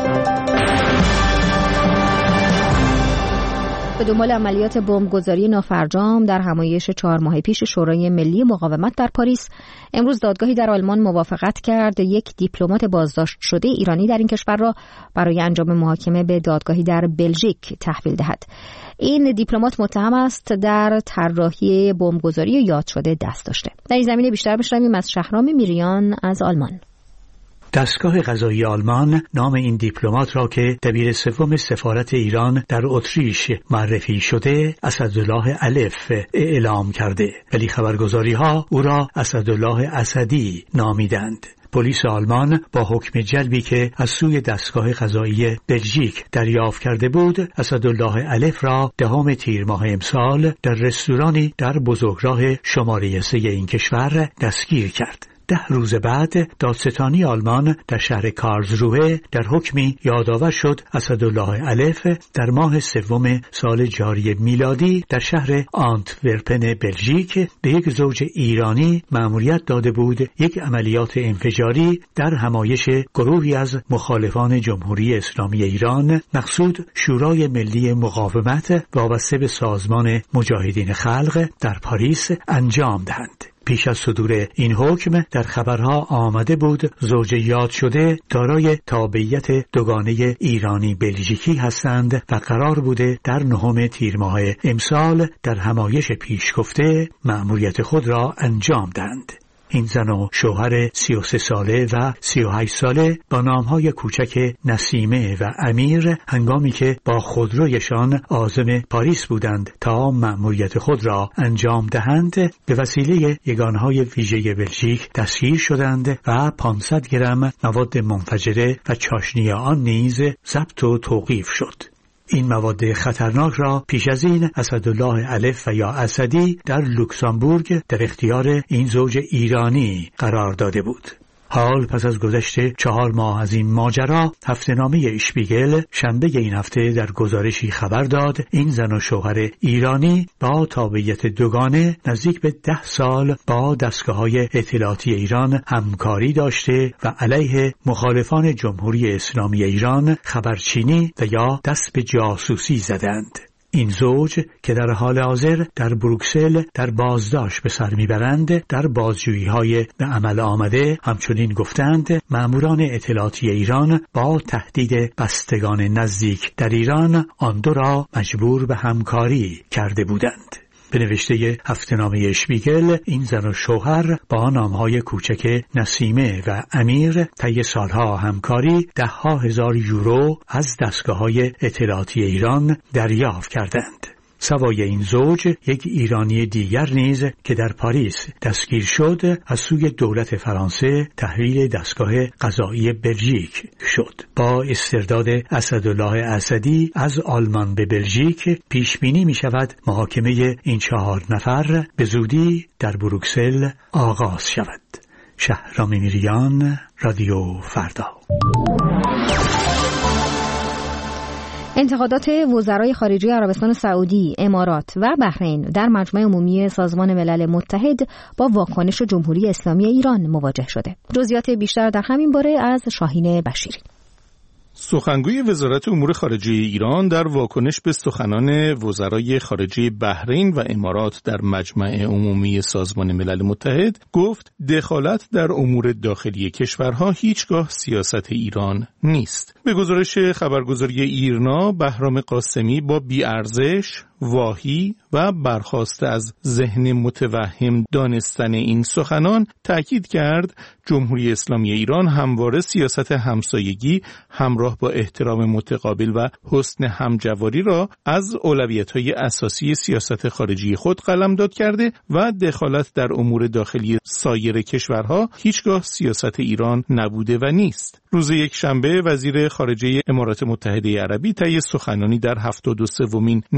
به دنبال عملیات بمبگذاری نافرجام در همایش 4 ماه پیش شورای ملی مقاومت در پاریس، امروز دادگاهی در آلمان موافقت کرد یک دیپلمات بازداشت شده ایرانی در این کشور را برای انجام محاکمه به دادگاهی در بلژیک تحویل دهد. این دیپلمات متهم است در طراحی بمبگذاری یاد شده دست داشته. در این زمینه بیشتر بشنویم از شهرام میریان از آلمان. دستگاه قضایی آلمان نام این دیپلمات را که دبیر سوم سفارت ایران در اتریش معرفی شده اسدالله الف اعلام کرده، ولی خبرگزاری‌ها او را اسدالله اسدی نامیدند. پلیس آلمان با حکم جلبی که از سوی دستگاه قضایی بلژیک دریافت کرده بود، اسدالله الف را 10 تیر ماه امسال در رستورانی در بزرگراه شماره 3 این کشور دستگیر کرد. 10 روز بعد دادستانی آلمان در شهر کارلسروه در حکمی یادآور شد اسدالله الف در ماه سوم سال جاری میلادی در شهر آنتورپن بلژیک به یک زوج ایرانی مأموریت داده بود یک عملیات انفجاری در همایش گروهی از مخالفان جمهوری اسلامی ایران مقصود شورای ملی مقاومت وابسته به سازمان مجاهدین خلق در پاریس انجام دهند. پیش از صدور این حکم در خبرها آمده بود زوج یاد شده دارای تابعیت دوگانه ایرانی بلژیکی هستند و قرار بوده در 9 تیر ماه امسال در همایش پیشگفته مأموریت خود را انجام دهند. این زن و شوهر 33 ساله و 38 ساله با نامهای کوچک نسیمه و امیر هنگامی که با خودرویشان عازم پاریس بودند تا مأموریت خود را انجام دهند به وسیله یگانهای ویژه بلژیک دستگیر شدند و 500 گرم مواد منفجره و چاشنی آن نیز ضبط و توقیف شد. این مواد خطرناک را پیش از این اسدالله الف و یا اسدی در لوکزامبورگ در اختیار این زوج ایرانی قرار داده بود. حال پس از گذشت 4 ماه از این ماجرا، هفته‌نامه اشپیگل شنبه این هفته در گزارشی خبر داد این زن و شوهر ایرانی با تابعیت دوگانه نزدیک به 10 سال با دستگاه‌های اطلاعاتی ایران همکاری داشته و علیه مخالفان جمهوری اسلامی ایران خبرچینی و یا دست به جاسوسی زدند. این زوج که در حال حاضر در بروکسل در بازداشت به سر میبرند در بازجویی‌های به عمل آمده همچنین گفتند مأموران اطلاعاتی ایران با تهدید بستگان نزدیک در ایران آن دو را مجبور به همکاری کرده بودند. به نوشته هفته‌نامه اشپیگل این زن و شوهر با نامهای کوچک نسیمه و امیر طی سالها همکاری 10,000 یورو از دستگاه‌های اطلاعاتی ایران دریافت کردند. سوای این زوج یک ایرانی دیگر نیز که در پاریس دستگیر شد از سوی دولت فرانسه تحویل دستگاه قضایی بلژیک شد. با استرداد اسدالله اسدی از آلمان به بلژیک پیش بینی می شود محاکمه این 4 نفر به زودی در بروکسل آغاز شود. شهرام میریان، رادیو فردا. انتقادات وزرای خارجه عربستان سعودی، امارات و بحرین در مجمع عمومی سازمان ملل متحد با واکنش جمهوری اسلامی ایران مواجه شده. جزئیات بیشتر در همین باره از شاهین بشیری. سخنگوی وزارت امور خارجه ایران در واکنش به سخنان وزرای خارجه بحرین و امارات در مجمع عمومی سازمان ملل متحد گفت دخالت در امور داخلی کشورها هیچگاه سیاست ایران نیست. به گزارش خبرگزاری ایرنا، بهرام قاسمی با بی‌ارزش، واهی و برخاسته از ذهن متوهم دانستن این سخنان تأکید کرد جمهوری اسلامی ایران همواره سیاست همسایگی همراه با احترام متقابل و حسن همجواری را از اولویت‌های اساسی سیاست خارجی خود قلمداد کرده و دخالت در امور داخلی سایر کشورها هیچگاه سیاست ایران نبوده و نیست. روز یکشنبه وزیر خارجه امارات متحده عربی طی سخنانی در 73مین نشست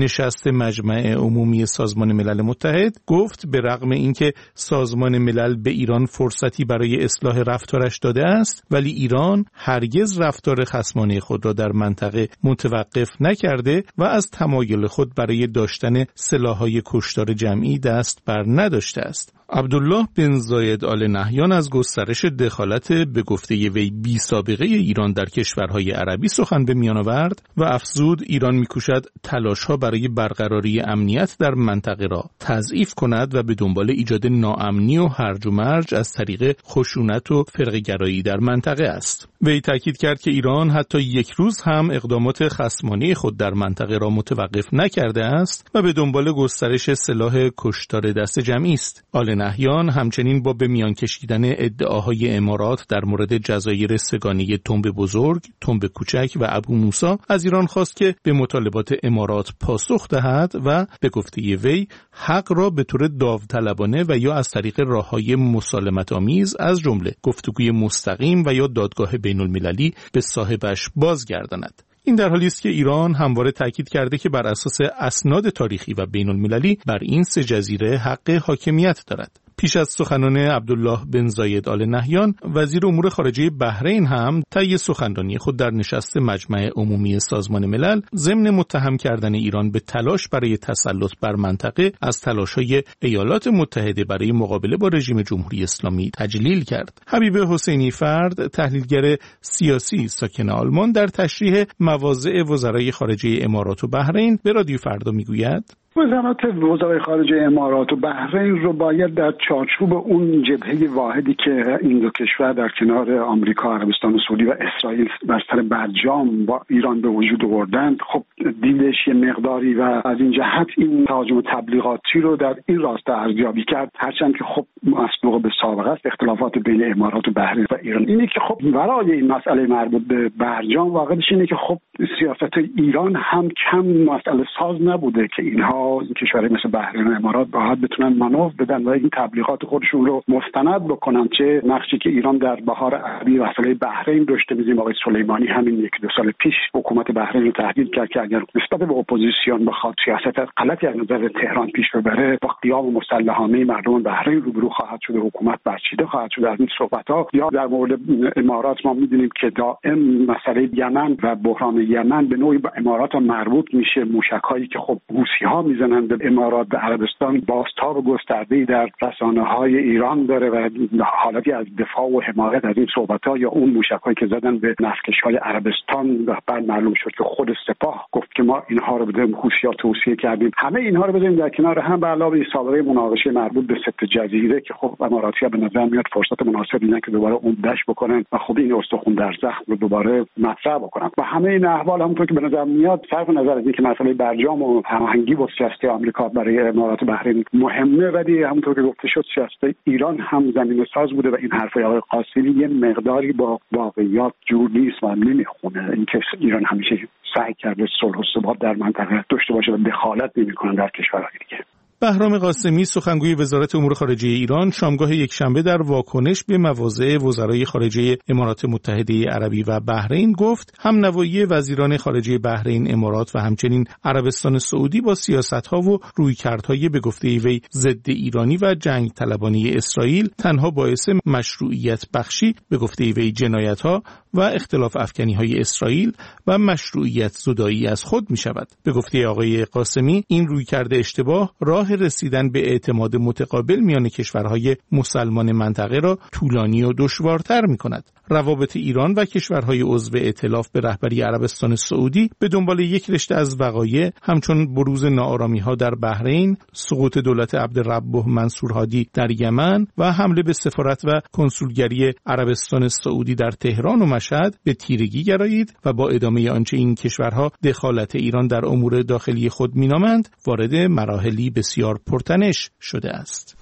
نشست مجمع عمومی سازمان ملل متحد گفت به رغم اینکه سازمان ملل به ایران فرصتی برای اصلاح رفتارش داده است، ولی ایران هرگز رفتار خصمانه خود را در منطقه متوقف نکرده و از تمایل خود برای داشتن سلاح‌های کشتار جمعی دست بر نداشته است. عبدالله بن زاید آل نهیان از گسترش دخالت به گفته وی بی سابقه ایران در کشورهای عربی سخن به میان آورد و افزود ایران می‌کوشد تلاش‌ها برای برقراری امنیت در منطقه را تضعیف کند و به دنبال ایجاد ناامنی و هرج و مرج از طریق خشونت و فرقه‌گرایی در منطقه است. وی تاکید کرد که ایران حتی یک روز هم اقدامات خصمانه خود در منطقه را متوقف نکرده است و به دنبال گسترش سلاح کشتار دست جمعی است. آل نهیان همچنین با به میان کشیدن ادعاهای امارات در مورد جزایر سگانه تنب بزرگ، تنب کوچک و ابو موسی از ایران خواست که به مطالبات امارات پاسخ دهد و به گفته وی حق را به طور داوطلبانه و یا از طریق راههای مسالمت آمیز از جمله گفتگوی مستقیم و یا دادگاه بین المللی به صاحبش بازگرداند. این در حالی است که ایران همواره تاکید کرده که بر اساس اسناد تاریخی و بین المللی بر این سه جزیره حق حاکمیت دارد. پیش از سخنان عبدالله بن زاید آل نهیان، وزیر امور خارجه بحرین هم طی سخنرانی خود در نشست مجمع عمومی سازمان ملل ضمن متهم کردن ایران به تلاش برای تسلط بر منطقه از تلاش‌های ایالات متحده برای مقابله با رژیم جمهوری اسلامی تجلیل کرد. حبیب حسینی فرد، تحلیلگر سیاسی ساکن آلمان، در تشریح مواضع وزرای خارجه امارات و بحرین به رادیو فردا میگوید: وزارت وزرای خارجه امارات و بحرین رو باید در چارچوب اون جبهه واحدی که این دو کشور در کنار آمریکا، عربستان سعودی و اسرائیل بر سر برجام با ایران به وجود آوردند، خب دیدش یه مقداری و از این جهت این تهاجم تبلیغاتی رو در این راستا ارزیابی کرد، هرچند که خب مسبوق به سابقه است اختلافات بین امارات و بحرین و ایران. اینه که خب ورای این مسئله مربوط به برجام واقعش اینه که خب سیاست ایران هم کم مسئله ساز نبوده که اینها این کشورهای مثل بحرین و امارات باید بتونن مانور بدن و این تبلیغات خودشون رو مستند بکنن. چه نقشی که ایران در بهار عربی مسئله بحرین داشته، می‌دونیم آقای سلیمانی همین یک دو سال پیش حکومت بحرین رو تهدید کرد که اگر نسبت به اپوزیسیون بخواد سیاست غلطی از نظر تهران پیش ببره با قیام مسلحانه مردم بحرین روبرو خواهد شد، حکومت برچیده خواهد شد. از این صحبت‌ها یا در مورد امارات ما می‌دونیم که دائم مسئله یمن و بحران یمن به نوعی به امارات مربوط میشه. موشک‌هایی که خب حوثی‌ها میزنند به امارات، به عربستان، بازتاب و گسترده‌ای در رسانه‌های ایران داره و حالتی از دفاع و حمایت از این صحبت‌ها یا اون موشک‌هایی که زدن به نفتکش‌های عربستان و بعد معلوم شد که خود سپاه گفت که ما اینها رو به حوثی‌ها توصیه کردیم. همه اینها رو بزنیم در کنار هم به علاوه سابقه مناقشه مربوط به 3 جزیره که خب اماراتی‌ها به نظر میاد فرصت مناسبی نه که دوباره اون دش بکنن و خب این استخوان در زخم رو دوباره مطرح بکنن. و همه این احوال همونطور که به نظر میاد صرف نظر از اینکه مسئله برجام و هماهنگی با سیاست آمریکا برای امارات و بحرین مهمه، ولی همونطور که گفته شد سیاست ایران هم زمینه ساز بوده و این حرفای آقای قاسمی یه مقداری با واقعیات جور نیست و نمیخونه. اینکه ایران همیشه سعی کرده صلح و ثبات در منطقه داشته باشه و دخالت نمیکنه در کشورهای دیگه. بهرام قاسمی، سخنگوی وزارت امور خارجه ایران، شامگاه یکشنبه در واکنش به مواضع وزرای خارجه امارات متحده عربی و بحرین گفت همنوایی وزیران خارجه بحرین، امارات و همچنین عربستان سعودی با سیاست‌ها و رویکردهای به گفته وی ضد ایرانی و جنگ طلبانه اسرائیل تنها باعث مشروعیت بخشی به گفته وی جنایت‌ها و اختلاف افکنی‌های اسرائیل و مشروعیت زدایی از خود می‌شود. به گفته آقای قاسمی این رویکرد اشتباه راه رسیدن به اعتماد متقابل میان کشورهای مسلمان منطقه را طولانی و دشوارتر می‌کند. روابط ایران و کشورهای عضو ائتلاف به رهبری عربستان سعودی به دنبال یک رشته از وقایع همچون بروز ناآرامی‌ها در بحرین، سقوط دولت عبدالرب منصور هادی در یمن و حمله به سفارت و کنسولگری عربستان سعودی در تهران و مشهد به تیرگی گرایید و با ادامه آنچه این کشورها دخالت ایران در امور داخلی خود مینامند وارد مراحلی بسیار پرتنش شده است.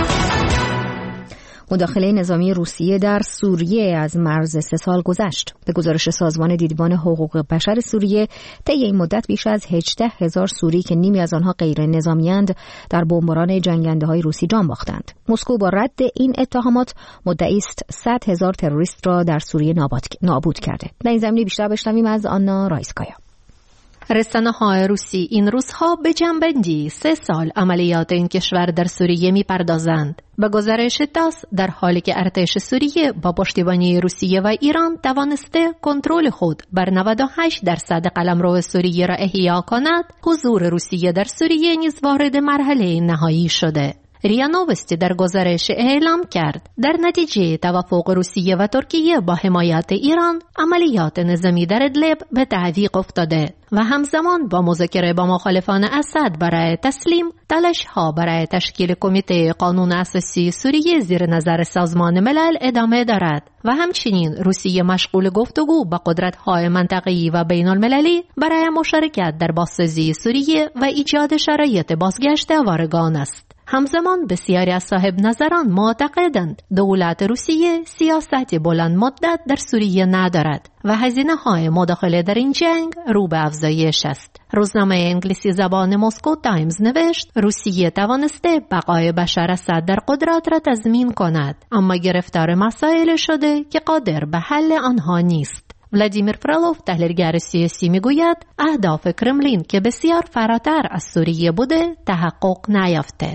مداخله نظامی روسیه در سوریه از مرز 3 سال گذشت. به گزارش سازمان دیدبان حقوق بشر سوریه، طی این مدت بیش از 18,000 سوری که نیمی از آنها غیر نظامی‌اند در بمباران جنگنده‌های روسی جان باختند. مسکو با رد این اتهامات مدعی است 100,000 تروریست را در سوریه نابود کرده. در این زمینه بیشتر بشنویم از آنا رایسکایا. رسانه‌های روسی این روزها به جنبندی 3 سال عملیات این کشور در سوریه می‌پردازند. به گزارش تاس، در حالی که ارتش سوریه با پشتیبانی روسیه و ایران توانسته کنترل خود بر 98% قلمرو سوریه را احیا کند، حضور روسیه در سوریه نیز وارد مرحله نهایی شده. ریا نوستی در گزارش اعلام کرد در نتیجه توافق روسیه و ترکیه با حمایت ایران، عملیات نظامی در ادلب به تعویق افتاده و همزمان با مذاکره با مخالفان اسد برای تسلیم، تلاش‌ها برای تشکیل کمیته قانون اساسی سوریه زیر نظر سازمان ملل ادامه دارد و همچنین روسیه مشغول گفتگو با قدرت‌های منطقه‌ای و بین‌المللی برای مشارکت در بازسازی سوریه و ایجاد شرایط بازگشت وارگان است. همزمان بسیاری از صاحب نظران معتقدند دولت روسیه سیاست بلند مدت در سوریه ندارد و هزینه‌های مداخله در این جنگ رو به افزایش است. روزنامه انگلیسی زبان مسکو تایمز نوشت روسیه توانسته بقای بشار اسد در قدرت را تضمین کند، اما گرفتار مسائل شده که قادر به حل آنها نیست. ولادیمیر فرالوف تحلیلگر سیاسی میگوید اهداف کرملین که بسیار فراتر از سوریه بوده تحقق نیافته.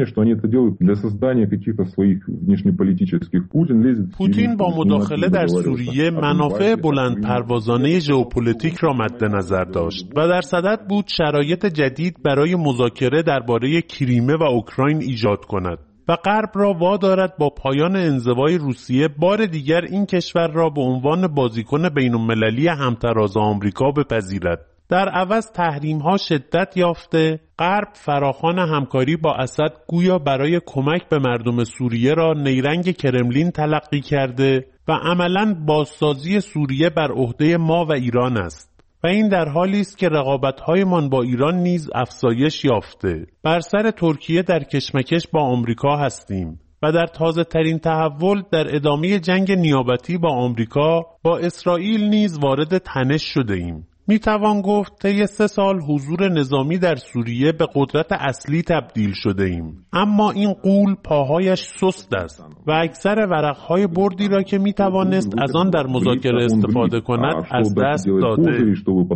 پوتین با مداخله در سوریه منافع بلند پروازانه ژئوپلیتیک را مد نظر داشت و در صدد بود شرایط جدید برای مذاکره درباره کریمه و اوکراین ایجاد کند و غرب را وادارد با پایان انزوای روسیه بار دیگر این کشور را به عنوان بازیکن بین‌المللی همتراز آمریکا بپذیرد. در عوض تحریم‌ها شدت یافته، غرب فراخوان همکاری با اسد گویا برای کمک به مردم سوریه را نیرنگ کرملین تلقی کرده و عملاً بازسازی سوریه بر عهده ما و ایران است. و این در حالی است که رقابت‌هایمان با ایران نیز افزایش یافته. بر سر ترکیه در کشمکش با آمریکا هستیم و در تازه‌ترین تحول در ادامه جنگ نیابتی با آمریکا با اسرائیل نیز وارد تنش شده ایم. میتوان گفت طی 3 سال حضور نظامی در سوریه به قدرت اصلی تبدیل شده ایم، اما این غول پاهایش سست است و اکثر ورقهای بردی را که میتوانست از آن در مذاکره استفاده کند از دست داده.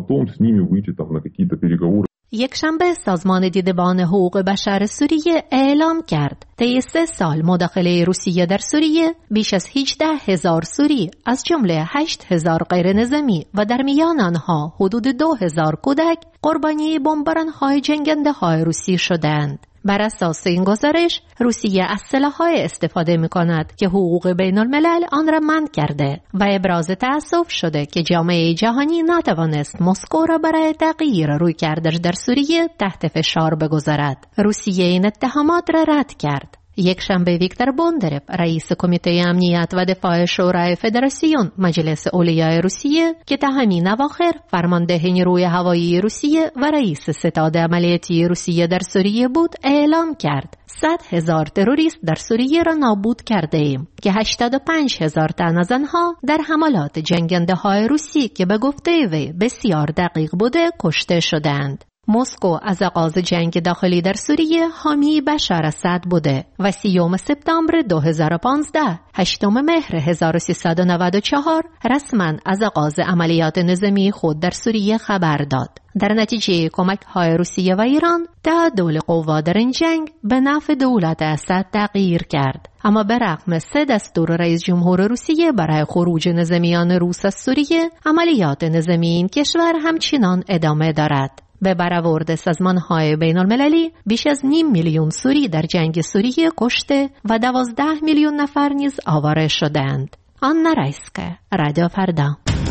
یک شنبه سازمان دیدبان حقوق بشر سوریه اعلام کرد طی 3 سال مداخله روسیه در سوریه بیش از 18,000 سوری از جمله 8,000 غیر نظامی و در میان آنها حدود 2,000 کودک قربانی بمباران‌های جنگنده‌های روسی شدند. بر اساس این گزارش روسیه از سلاح‌های استفاده می‌کند که حقوق بین‌الملل آن را منع کرده و ابراز تأسف شده که جامعه جهانی نتوانست مسکو را برای تغییر رویکردش در سوریه تحت فشار بگذارد. روسیه این اتهامات را رد کرد. یک شنبه ویکتور بوندرف رئیس کمیته امنیت و دفاع شورای فدراسیون مجلس اولیای روسیه که تا همین اواخر فرمانده نیروی هوایی روسیه و رئیس ستاد عملیاتی روسیه در سوریه بود اعلام کرد 100,000 تروریست در سوریه را نابود کرده ایم که 85,000 تن از آنها در حملات جنگنده‌های روسی که به گفته وی بسیار دقیق بوده کشته شدند. مسکو از آغاز جنگ داخلی در سوریه حامی بشار اسد بوده و 30 سپتامبر 2015 8 مهر 1394 رسما از آغاز عملیات نظامی خود در سوریه خبر داد. در نتیجه کمک‌های روسیه و ایران تعادل قوا در این جنگ به نفع دولت اسد تغییر کرد، اما به رغم 3 دستور رئیس جمهور روسیه برای خروج نظامیان روس از سوریه، عملیات نظامی این کشور همچنان ادامه دارد. به برآورد سازمان‌های بین‌المللی بیش از 500,000 سوری در جنگ سوریه کشته و 12 میلیون نفر نیز آواره شدند. آنا رایسکا، رادیو فردا.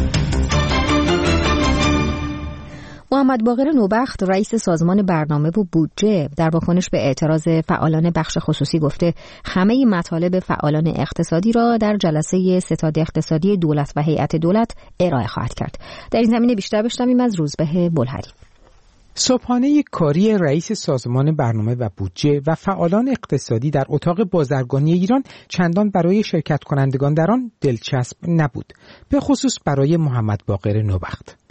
محمد باقر نوبخت رئیس سازمان برنامه و بودجه در واکنش به اعتراض فعالان بخش خصوصی گفته همه مطالب فعالان اقتصادی را در جلسه ستاد اقتصادی دولت و هیئت دولت ارائه خواهد کرد. در این زمینه بیشتر بشنویم از روزبه بلهری. صبحانه کاری رئیس سازمان برنامه و بودجه و فعالان اقتصادی در اتاق بازرگانی ایران چندان برای شرکت کنندگان در آن دلچسب نبود، به خصوص برای محمد باقر نوبخت.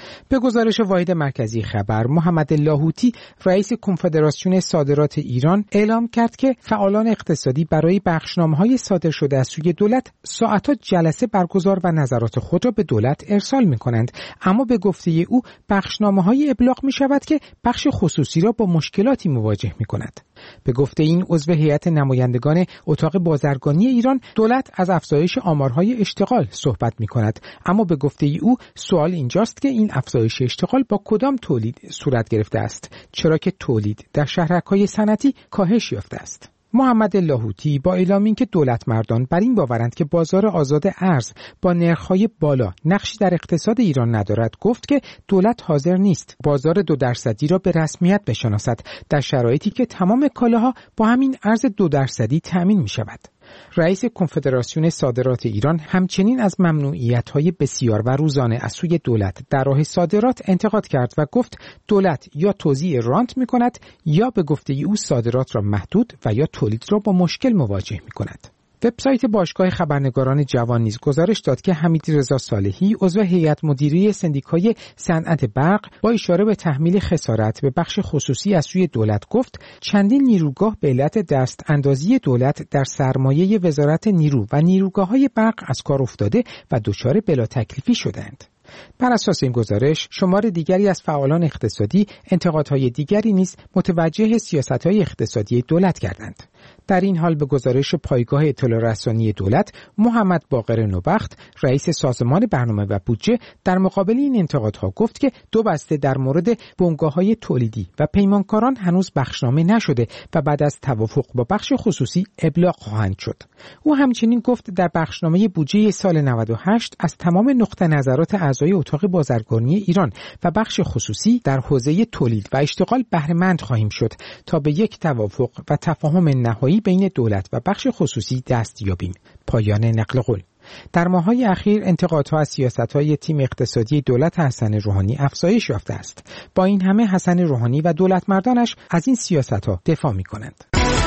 به گزارش واحد مرکزی خبر، محمد لاهوتی رئیس کنفدراسیون صادرات ایران اعلام کرد که فعالان اقتصادی برای بخشنامه‌های صادر شده از سوی دولت ساعت‌ها جلسه برگزار و نظرات خود را به دولت ارسال می‌کنند، اما به گفته او بخشنامه‌های ابلاغ می‌شود که بخش خصوصی را با مشکلاتی مواجه می‌کند. به گفته این عضو هیئت نمایندگان اتاق بازرگانی ایران، دولت از افزایش آمارهای اشتغال صحبت می‌کند، اما به گفته او سوال اینجاست که این افزایش اشتغال با کدام تولید صورت گرفته است، چرا که تولید در شهرک‌های صنعتی کاهش یافته است. محمد لاهوتی با اعلام اینکه دولت مردان بر این باورند که بازار آزاد ارز با نرخ‌های بالا نقشی در اقتصاد ایران ندارد، گفت که دولت حاضر نیست بازار 2% را به رسمیت بشناسد در شرایطی که تمام کالاها با همین ارز 2% تأمین می‌شود. رئیس کنفدراسیون صادرات ایران همچنین از ممنوعیت‌های بسیار و روزانه از سوی دولت در راه صادرات انتقاد کرد و گفت دولت یا توزیع رانت می‌کند یا به گفته او صادرات را محدود و یا تولید را با مشکل مواجه می‌کند. وبسایت باشگاه خبرنگاران جوان نیز گزارش داد که حمیدرضا صالحی عضو هیئت مدیره سندیکای صنعت برق با اشاره به تحمیل خسارت به بخش خصوصی از سوی دولت گفت چندین نیروگاه به علت دست اندازی دولت در سرمایه وزارت نیرو و نیروگاه‌های برق از کار افتاده و دچار بلا تکلیفی شدند. بر اساس این گزارش شمار دیگری از فعالان اقتصادی انتقادهای دیگری نیز متوجه سیاست‌های اقتصادی دولت کردند. در این حال به گزارش پایگاه اطلاع رسانی دولت، محمد باقر نوبخت رئیس سازمان برنامه و بودجه در مقابل این انتقادها گفت که 2 بسته در مورد بنگاه‌های تولیدی و پیمانکاران هنوز بخشنامه نشده و بعد از توافق با بخش خصوصی ابلاغ خواهند شد. او همچنین گفت در بخشنامه بودجه سال 98 از تمام نقطه نظرات اعضای اتاق بازرگانی ایران و بخش خصوصی در حوزه تولید و اشتغال بهره مند خواهیم شد تا به یک توافق و تفاهم نهایی بین دولت و بخش خصوصی دست یابیم. پایان نقل قول. در ماه‌های اخیر انتقادها از سیاست‌های تیم اقتصادی دولت حسن روحانی افزایش یافته است. با این همه حسن روحانی و دولت مردانش از این سیاست‌ها دفاع می‌کنند.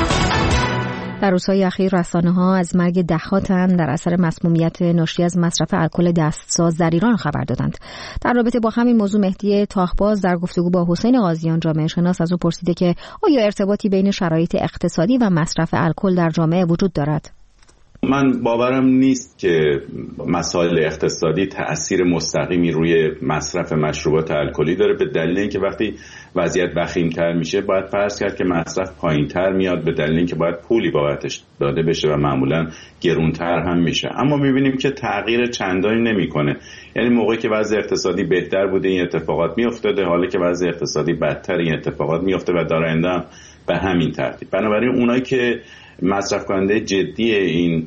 در روزهای اخیر رسانه‌ها از مرگ ده‌ها تن در اثر مسمومیت ناشی از مصرف الکل دستساز در ایران خبر دادند. در رابطه با همین موضوع مهدی تاهباز در گفتگو با حسین قاضیان جامعه شناس از او پرسیده که آیا ارتباطی بین شرایط اقتصادی و مصرف الکل در جامعه وجود دارد؟ من باورم نیست که مسائل اقتصادی تأثیر مستقیمی روی مصرف مشروبات الکلی داره، به دلیل اینکه وقتی وضعیت وخیم‌تر میشه باید فرض کرد که مصرف پایین‌تر میاد، به دلیل اینکه باید پولی بابتش داده بشه و معمولاً گرونتر هم میشه. اما میبینیم که تغییر چندانی نمیکنه. یعنی موقعی که وضع اقتصادی بهتر بوده این اتفاقات میافتاده، حالا که وضع اقتصادی بدتر این اتفاقات میافته و در آینده هم به همین ترتیب. بنابراین اونایی که مصرف کننده جدی این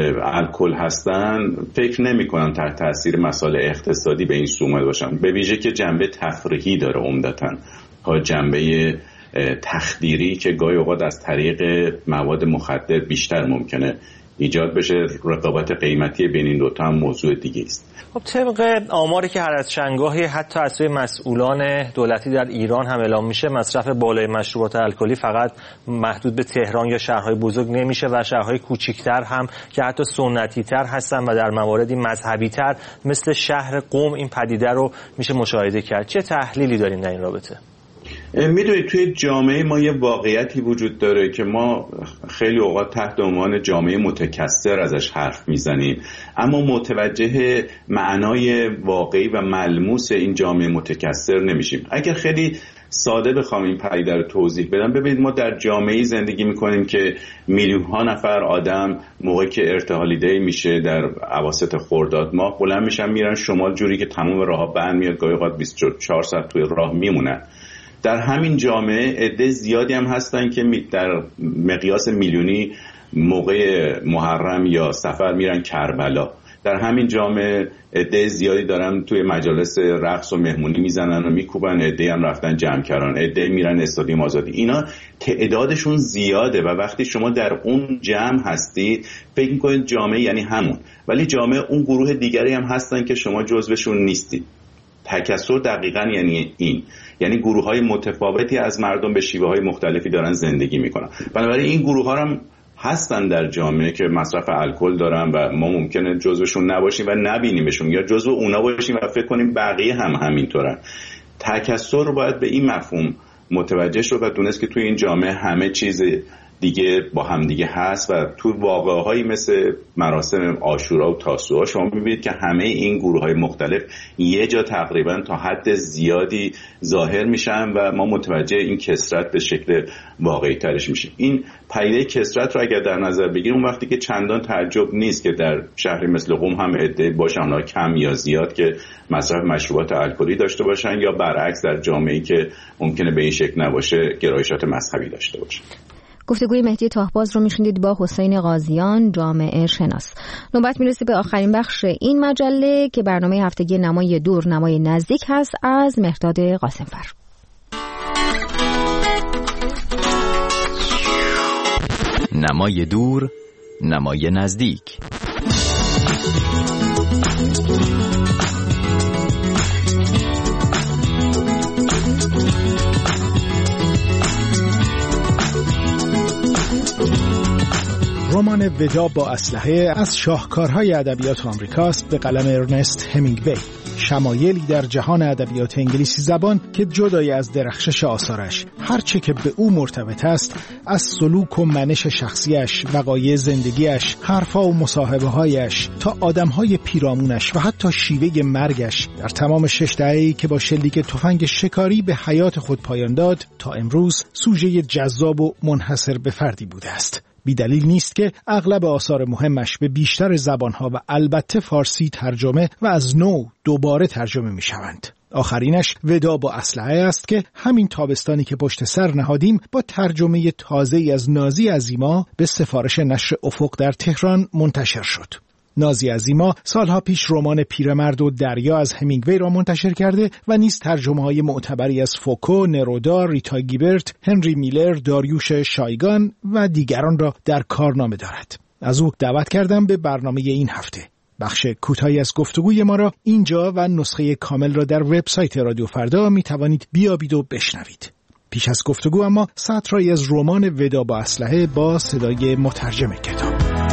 الکل هستن فکر نمی کنم تحت تاثیر مسائل اقتصادی به این سو اومده باشن، به ویژه که جنبه تفریحی داره عمدتاً تا جنبه تخدیری که گاهی اوقات از طریق مواد مخدر بیشتر ممکنه ایجاد بشه. رقابت قیمتی بین این دوتا هم موضوع دیگه است. خب طبق آماری که هر از چندگاهی حتی از سوی مسئولان دولتی در ایران هم اعلام میشه، مصرف بالای مشروبات الکلی فقط محدود به تهران یا شهرهای بزرگ نمیشه و شهرهای کوچیک‌تر هم که حتی سنتی‌تر هستن و در مواردی مذهبی‌تر مثل شهر قم این پدیده رو میشه مشاهده کرد. چه تحلیلی دارین در این رابطه؟ میدونید توی جامعه ما یه واقعیتی وجود داره که ما خیلی اوقات تحت عنوان جامعه متکثر ازش حرف میزنیم، اما متوجه معنای واقعی و ملموس این جامعه متکثر نمیشیم. اگر خیلی ساده بخوام این پدیده رو توضیح بدم، ببینید ما در جامعه‌ای زندگی میکنیم که میلیون‌ها نفر آدم موقعی که ارتحالی دی میشه در اواسط خرداد ماه بلند میشن میرن شمال، جوری که تمام راه‌ها بند میاد، گاهی اوقات 24 ساعت توی راه میمونن. در همین جامعه عده زیادی هم هستن که در مقیاس میلیونی موقع محرم یا سفر میرن کربلا. در همین جامعه عده زیادی دارن توی مجالس رقص و مهمونی میزنن و میکوبن، عده هم رفتن جمع‌کران، عده میرن استادیوم آزادی. اینا تعدادشون زیاده و وقتی شما در اون جمع هستید فکر میکنید جامعه یعنی همون، ولی جامعه اون گروه دیگری هم هستن که شما جزوشون نیستید. تکثر دقیقاً یعنی این، یعنی گروه‌های متفاوتی از مردم به شیوه‌های مختلفی دارن زندگی میکنن. بنابراین این گروه‌ها هم هستن در جامعه که مصرف الکل دارن و ما ممکنه جزوشون نباشیم و نبینیمشون یا جزو اونا باشیم و فکر کنیم بقیه هم همینطورن. تکثر رو باید به این مفهوم متوجه شد و دونست که توی این جامعه همه چیز دیگه با هم دیگه هست و تو واقعه‌هایی مثل مراسم عاشورا و تاسوعا شما می‌بینید که همه این گروه‌های مختلف یه جا تقریبا تا حد زیادی ظاهر میشن و ما متوجه این کثرت به شکل واقعی ترش میشیم. این پدیده کثرت رو اگر در نظر بگیریم اون وقتی که چندان تعجب نیست که در شهری مثل قم هم عده باشن اونها کم یا زیاد که مصرف مشروبات الکلی داشته باشن یا برعکس در جامعه‌ای که ممکنه به این شکل نباشه گرایشات مذهبی داشته باشن. گفتگوی مهدی تاهباز رو میشنیدید با حسین قاضیان، جامعه شناس. نوبت میرسه به آخرین بخش این مجله که برنامه هفتگی نمای دور نمای نزدیک هست از مهرداد قاسمفر. نمای دور نمای نزدیک. رمان ودا با اسلحه از شاهکارهای ادبیات آمریکاست به قلم ارنست همینگوی. شمایلی در جهان ادبیات انگلیسی زبان که جدای از درخشش آثارش هرچه که به او مرتبط است، از سلوک و منش شخصیش، وقایع زندگیش، حرفا و مصاحبه‌هایش تا آدم‌های پیرامونش و حتی شیوه مرگش در تمام 6 دهه‌ای که با شلیک تفنگ شکاری به حیات خود پایان داد تا امروز سوژه جذاب و منحصر به فردی بوده است. بی دلیل نیست که اغلب آثار مهمش به بیشتر زبانها و البته فارسی ترجمه و از نو دوباره ترجمه می شوند. آخرینش ودا با اسلحه است که همین تابستانی که پشت سر نهادیم با ترجمه تازه‌ای از نازی عظیما به سفارش نشر افق در تهران منتشر شد. نازی عظیما سالها پیش رمان پیرمرد و دریا از همینگوی را منتشر کرده و نیز ترجمه‌های معتبری از فوکو، نرودا، ریتا گیبرت، هنری میلر، داریوش شایگان و دیگران را در کارنامه دارد. از او دعوت کردم به برنامه این هفته. بخش کوتاهی از گفتگوی ما را اینجا و نسخه کامل را در وبسایت رادیو فردا می توانید بیابید و بشنوید. پیش از گفتگو اما سطرهایی از رمان ودا با اسلحه با صدای مترجم کتاب.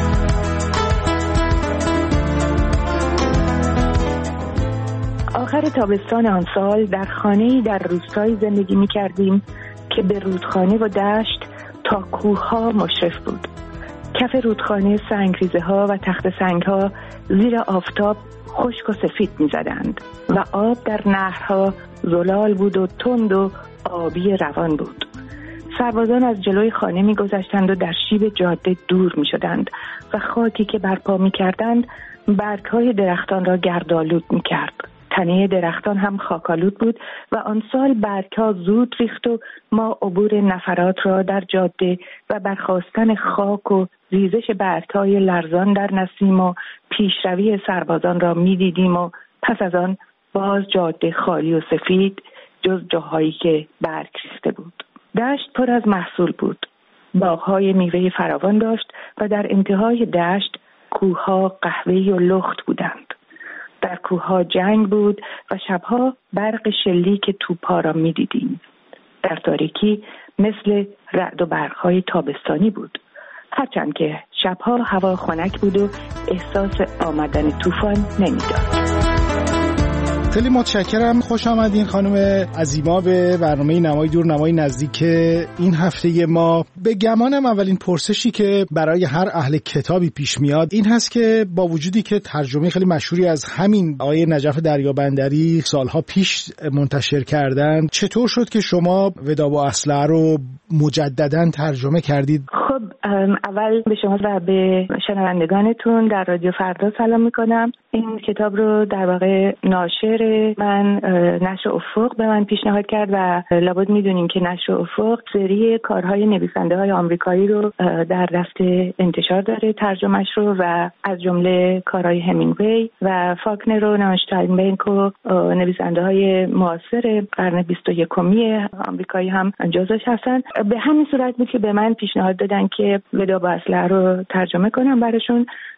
آخر تابستان آن سال در خانه‌ای در روستایی زندگی می‌کردیم که به رودخانه و دشت تا کوه‌ها مشرف بود. کف رودخانه سنگریزه‌ها و تخت سنگ‌ها زیر آفتاب خشک و سفید می‌زدند و آب در نهرها زلال بود و تند و آبی روان بود. سربازان از جلوی خانه می‌گذشتند و در شیب جاده دور می‌شدند و خاکی که برپا می‌کردند برگ‌های درختان را گردآلود می‌کرد. تنه درختان هم خاکالود بود و آن سال برگ‌ها زود ریخت و ما عبور نفرات را در جاده و برخاستن خاک و ریزش برگ‌های لرزان در نسیم و پیشروی سربازان را می‌دیدیم و پس از آن باز جاده خالی و سفید جز جاهایی که برگ ریخته بود. دشت پر از محصول بود. باغ‌های میوه فراوان داشت و در انتهای دشت کوه‌ها قهوه‌ای و لخت بودند. در کوه‌ها جنگ بود و شبها برق شلیک توپ‌ها را می‌دیدیم. در تاریکی مثل رعد و برق‌های تابستانی بود. هرچند که شبها هوا خنک بود و احساس آمدن طوفان نمی‌داد. خیلی متشکرم. خوش آمدین خانم عظیما به برنامه نمای دور نمای نزدیک این هفته ما. به گمانم اولین پرسشی که برای هر اهل کتابی پیش میاد این هست که با وجودی که ترجمه خیلی مشهوری از همین آقای نجف دریابندری سالها پیش منتشر کردن، چطور شد که شما ودا با اسلحه رو مجدداً ترجمه کردید؟ خب اول به شما و به شنوندگانتون در رادیو فردا سلام میکنم. این کتاب رو در واقع ناشر من نشر افق به من پیشنهاد کرد و لابد میدونین که نشر افق سری کارهای نویسنده های آمریکایی رو در دفتر انتشار داره، ترجمهش رو، و از جمله کارهای همینگوی و فاکنر و نانشتاینبنک و نویسنده های معاصر قرن 21 آمریکایی هم جزوش هستن. به همین صورت بود که به من پیشنهاد دادن که ودا با اسلحه رو ترجمه کنم براشون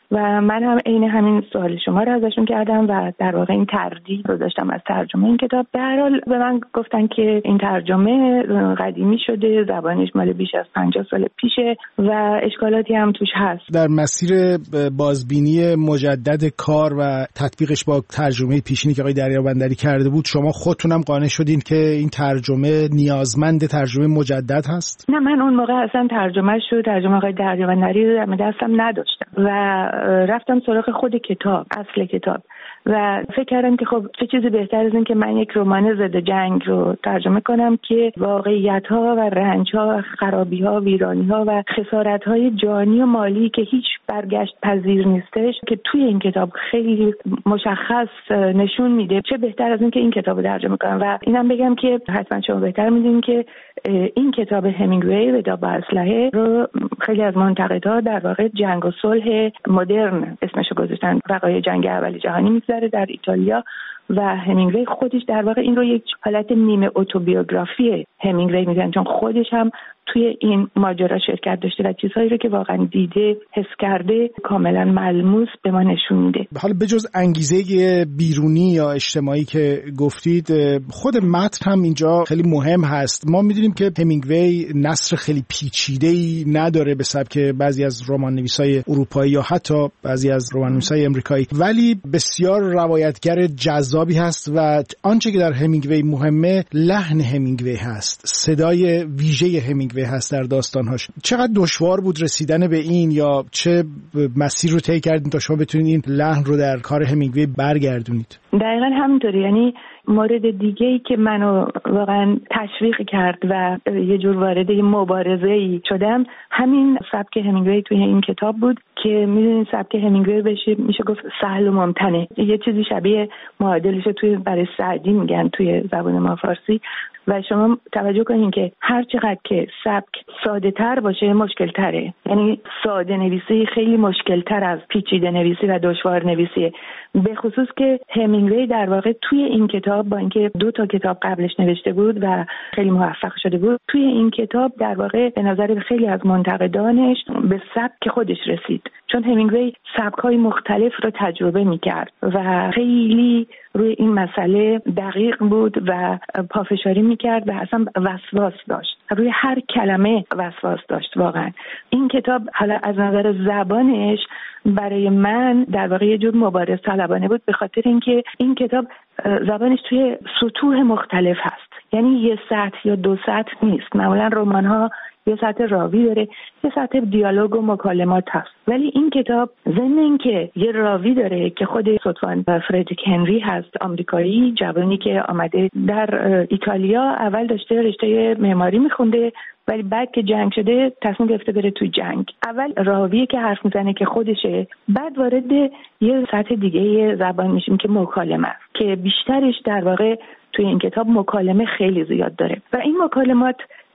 و من هم عین همین سوال شما رو ازشون کردم و در واقع این تردید رو داشتم از ترجمه این کتاب. به هر حال به من گفتن که این ترجمه قدیمی شده، زبانش مال بیش از 50 سال پیشه و اشکالاتی هم توش هست. در مسیر بازبینی مجدد کار و تطبیقش با ترجمه پیشینی که آقای دریابندری کرده بود، شما خودتونم قانع شدین که این ترجمه نیازمند ترجمه مجدد هست؟ نه، من اون موقع اصلا ترجمه آقای دریابندری رو دستم نداشتم و رفتم سراغ خود کتاب، اصل کتاب، و فکر کردم که خب چه چیزی بهتر از این که من یک رمان ضد جنگ رو ترجمه کنم که واقعیت‌ها و رنج‌ها، خرابی‌ها، ویرانی‌ها و خسارت‌های جانی و مالی که هیچ برگشت پذیر نیستش که توی این کتاب خیلی مشخص نشون میده، چه بهتر از این که این کتاب رو ترجمه کنم. و اینم بگم که حتما شما بهتر می‌دونید که این کتاب همینگوی وداع با اسلحه رو خیلی از منتقدها در واقع جنگ و صلح مدرن اسمشو گذاشتن. وقایع جنگ اول جهانی می‌گذره در ایتالیا و همینگوی خودش در واقع این رو یک حالت نیمه اتوبیوگرافی همینگوی میگن، چون خودش هم توی این ماجرا شرکت داشته و چیزهایی رو که واقعا دیده، حس کرده، کاملا ملموس به ما نشون میده. حالا بجز انگیزه بیرونی یا اجتماعی که گفتید، خود متن هم اینجا خیلی مهم هست. ما میدونیم که همینگوی نثر خیلی پیچیده‌ای نداره به سبک بعضی از رمان‌نویسای اروپایی یا حتی بعضی از رمان‌نویسای آمریکایی، ولی بسیار روایتگر جذابی هست و آنچه که در همینگوی مهمه لحن همینگوی هست، صدای ویژه همینگوی هست در داستانهاش. چقدر دشوار بود رسیدن به این یا چه مسیر رو طی کردین تا شما بتونید این لحن رو در کار همینگوی برگردونید؟ دقیقاً همینطوره. یعنی مورد دیگه‌ای که منو واقعا تشویق کرد و یه جور وارد مبارزه‌ای شدم همین سبک همینگوی توی این کتاب بود که میدونید سبک همینگوی میشه گفت سهل و ممتنع. یه چیزی شبیه معادلش توی برای سعدی میگن توی زبان ما فارسی. و شما توجه کنین که هر چقدر که سبک ساده تر باشه مشکل تره. یعنی ساده نویسی خیلی مشکل تر از پیچیده نویسی و دشوار نویسیه، به خصوص که همینگوی در واقع توی این کتاب با اینکه 2 کتاب قبلش نوشته بود و خیلی موفق شده بود، توی این کتاب در واقع به نظر خیلی از منتقدانش به سبک خودش رسید، چون همینگوی سبک‌های مختلف رو تجربه می‌کرد و خیلی روی این مسئله دقیق بود و پافشاری می‌کرد و اصلا وسواس داشت، روی هر کلمه وسواس داشت. واقعا این کتاب حالا از نظر زبانش برای من در واقع یه جور مبارز طلبانه بود، به خاطر اینکه این کتاب زبانش توی سطوح مختلف هست. یعنی یه سطح یا 2 سطح نیست. معمولا رمان‌ها یه سطح راوی داره، یه سطح دیالوگ و مکالمات هست، ولی این کتاب ضمن اینکه یه راوی داره که خود صدفان فردریک هنری هست، آمریکایی جوانی که آمده در ایتالیا، اول داشته رشته معماری میخونده ولی بعد که جنگ شده تصمیم گرفته بره توی جنگ. اول راویه که حرف میزنه که خودشه، بعد وارد یه سطح دیگه زبان میشیم که مکالمه است که بیشترش در واقع توی این کتاب مکالمه خیلی زیاد داره و این مکالمات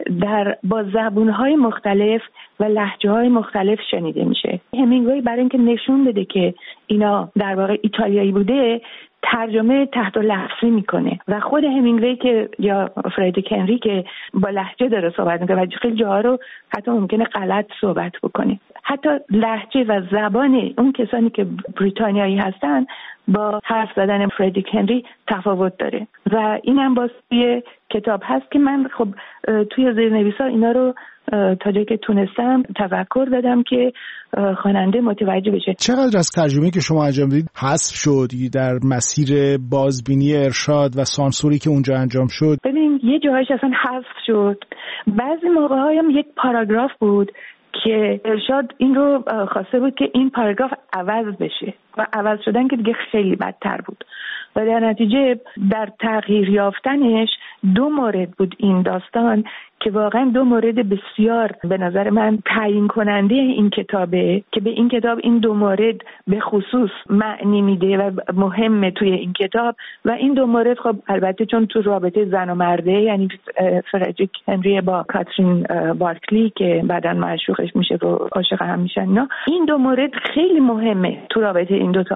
با زبونهای مختلف و لهجه‌های مختلف شنیده میشه. همینگوی برای اینکه نشون بده که اینا در واقع ایتالیایی بوده، ترجمه تحت لفظی میکنه و خود همینگوی که یا فردریک هنری که با لهجه داره صحبت میکنه و خیلی جاها رو حتی ممکنه غلط صحبت بکنه. حتی لهجه و زبان اون کسانی که بریتانیایی هستن با حرف زدن فردریک هنری تفاوت داره و اینم باز توی کتاب هست که من خب توی زیرنویسا اینا رو تا جایی که تونستم تفکر دادم که خواننده متوجه بشه. چقدر از ترجمه‌ای که شما انجام دادید حذف شد در مسیر بازبینی ارشاد و سانسوری که اونجا انجام شد؟ ببین یه جاهایش اصلا حذف شد، بعضی موقع‌های هم یک پاراگراف بود که ارشاد این رو خواسته بود که این پاراگراف عوض بشه و عوض شدن که دیگه خیلی بدتر بود و در نتیجه در تغییر یافتنش 2 مورد بود این داستان که واقعا 2 مورد بسیار به نظر من تعیین کننده این کتابه که به این کتاب این 2 مورد به خصوص معنی میده و مهمه توی این کتاب و این 2 مورد خب البته چون تو رابطه زن و مرده، یعنی فردریک هنری با کاترین بارکلی که بعداً معشوقش میشه و عاشق هم میشن، این 2 مورد خیلی مهمه تو رابطه این 2 تا.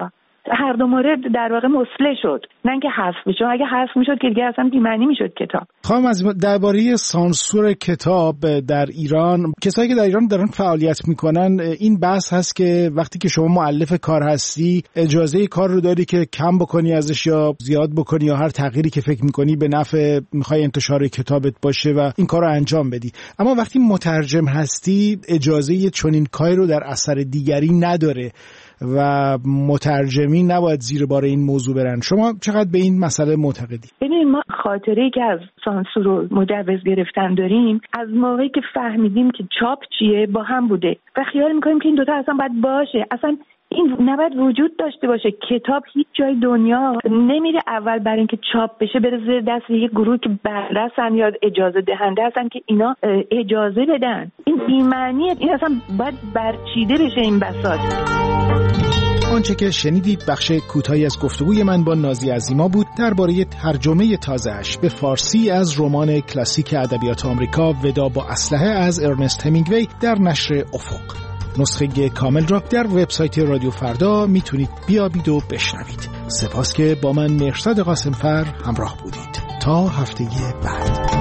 هر دو مورد در واقع مسله شد، نه اینکه حذف بشه. اگه حذف میشد که دیگه اصلا بی‌معنی میشد کتاب. خانم عظیما، درباره سانسور کتاب در ایران، کسایی که در ایران دارن فعالیت میکنن، این بحث هست که وقتی که شما مؤلف کار هستی اجازه کار رو داری که کم بکنی ازش یا زیاد بکنی یا هر تغییری که فکر میکنی به نفع میخوای انتشار کتابت باشه و این کار رو انجام بدی. اما وقتی مترجم هستی اجازه چنین کاری رو در اثر دیگری نداره و مترجمین نباید زیر بار این موضوع برن. شما چقدر به این مسئله معتقدی؟ ببینید، ما خاطره‌ای که از سانسور و مجوز گرفتن داریم از موقعی که فهمیدیم که چاپ چیه با هم بوده و خیال میکنیم که این دوتا اصلا باید باشه، اصلا این نباید وجود داشته باشه. کتاب هیچ جای دنیا نمیره اول برای اینکه چاپ بشه بره زیر دست یک گروه که بررسن یا اجازه دهنده هستن که اینا اجازه بدن. این بی‌معنیه، این اصلا باید برچیده بشه این بساط. آنچه که شنیدید بخش کوتاهی از گفتگوی من با نازی عظیما بود درباره ترجمه تازه‌اش به فارسی از رمان کلاسیک ادبیات آمریکا ودا با اسلحه از ارنست همینگوی در نشر افق. نسخه کامل را در وبسایت رادیو فردا میتونید بیابید و بشنوید. سپاس که با من مرشد قاسمفر همراه بودید. تا هفته بعد.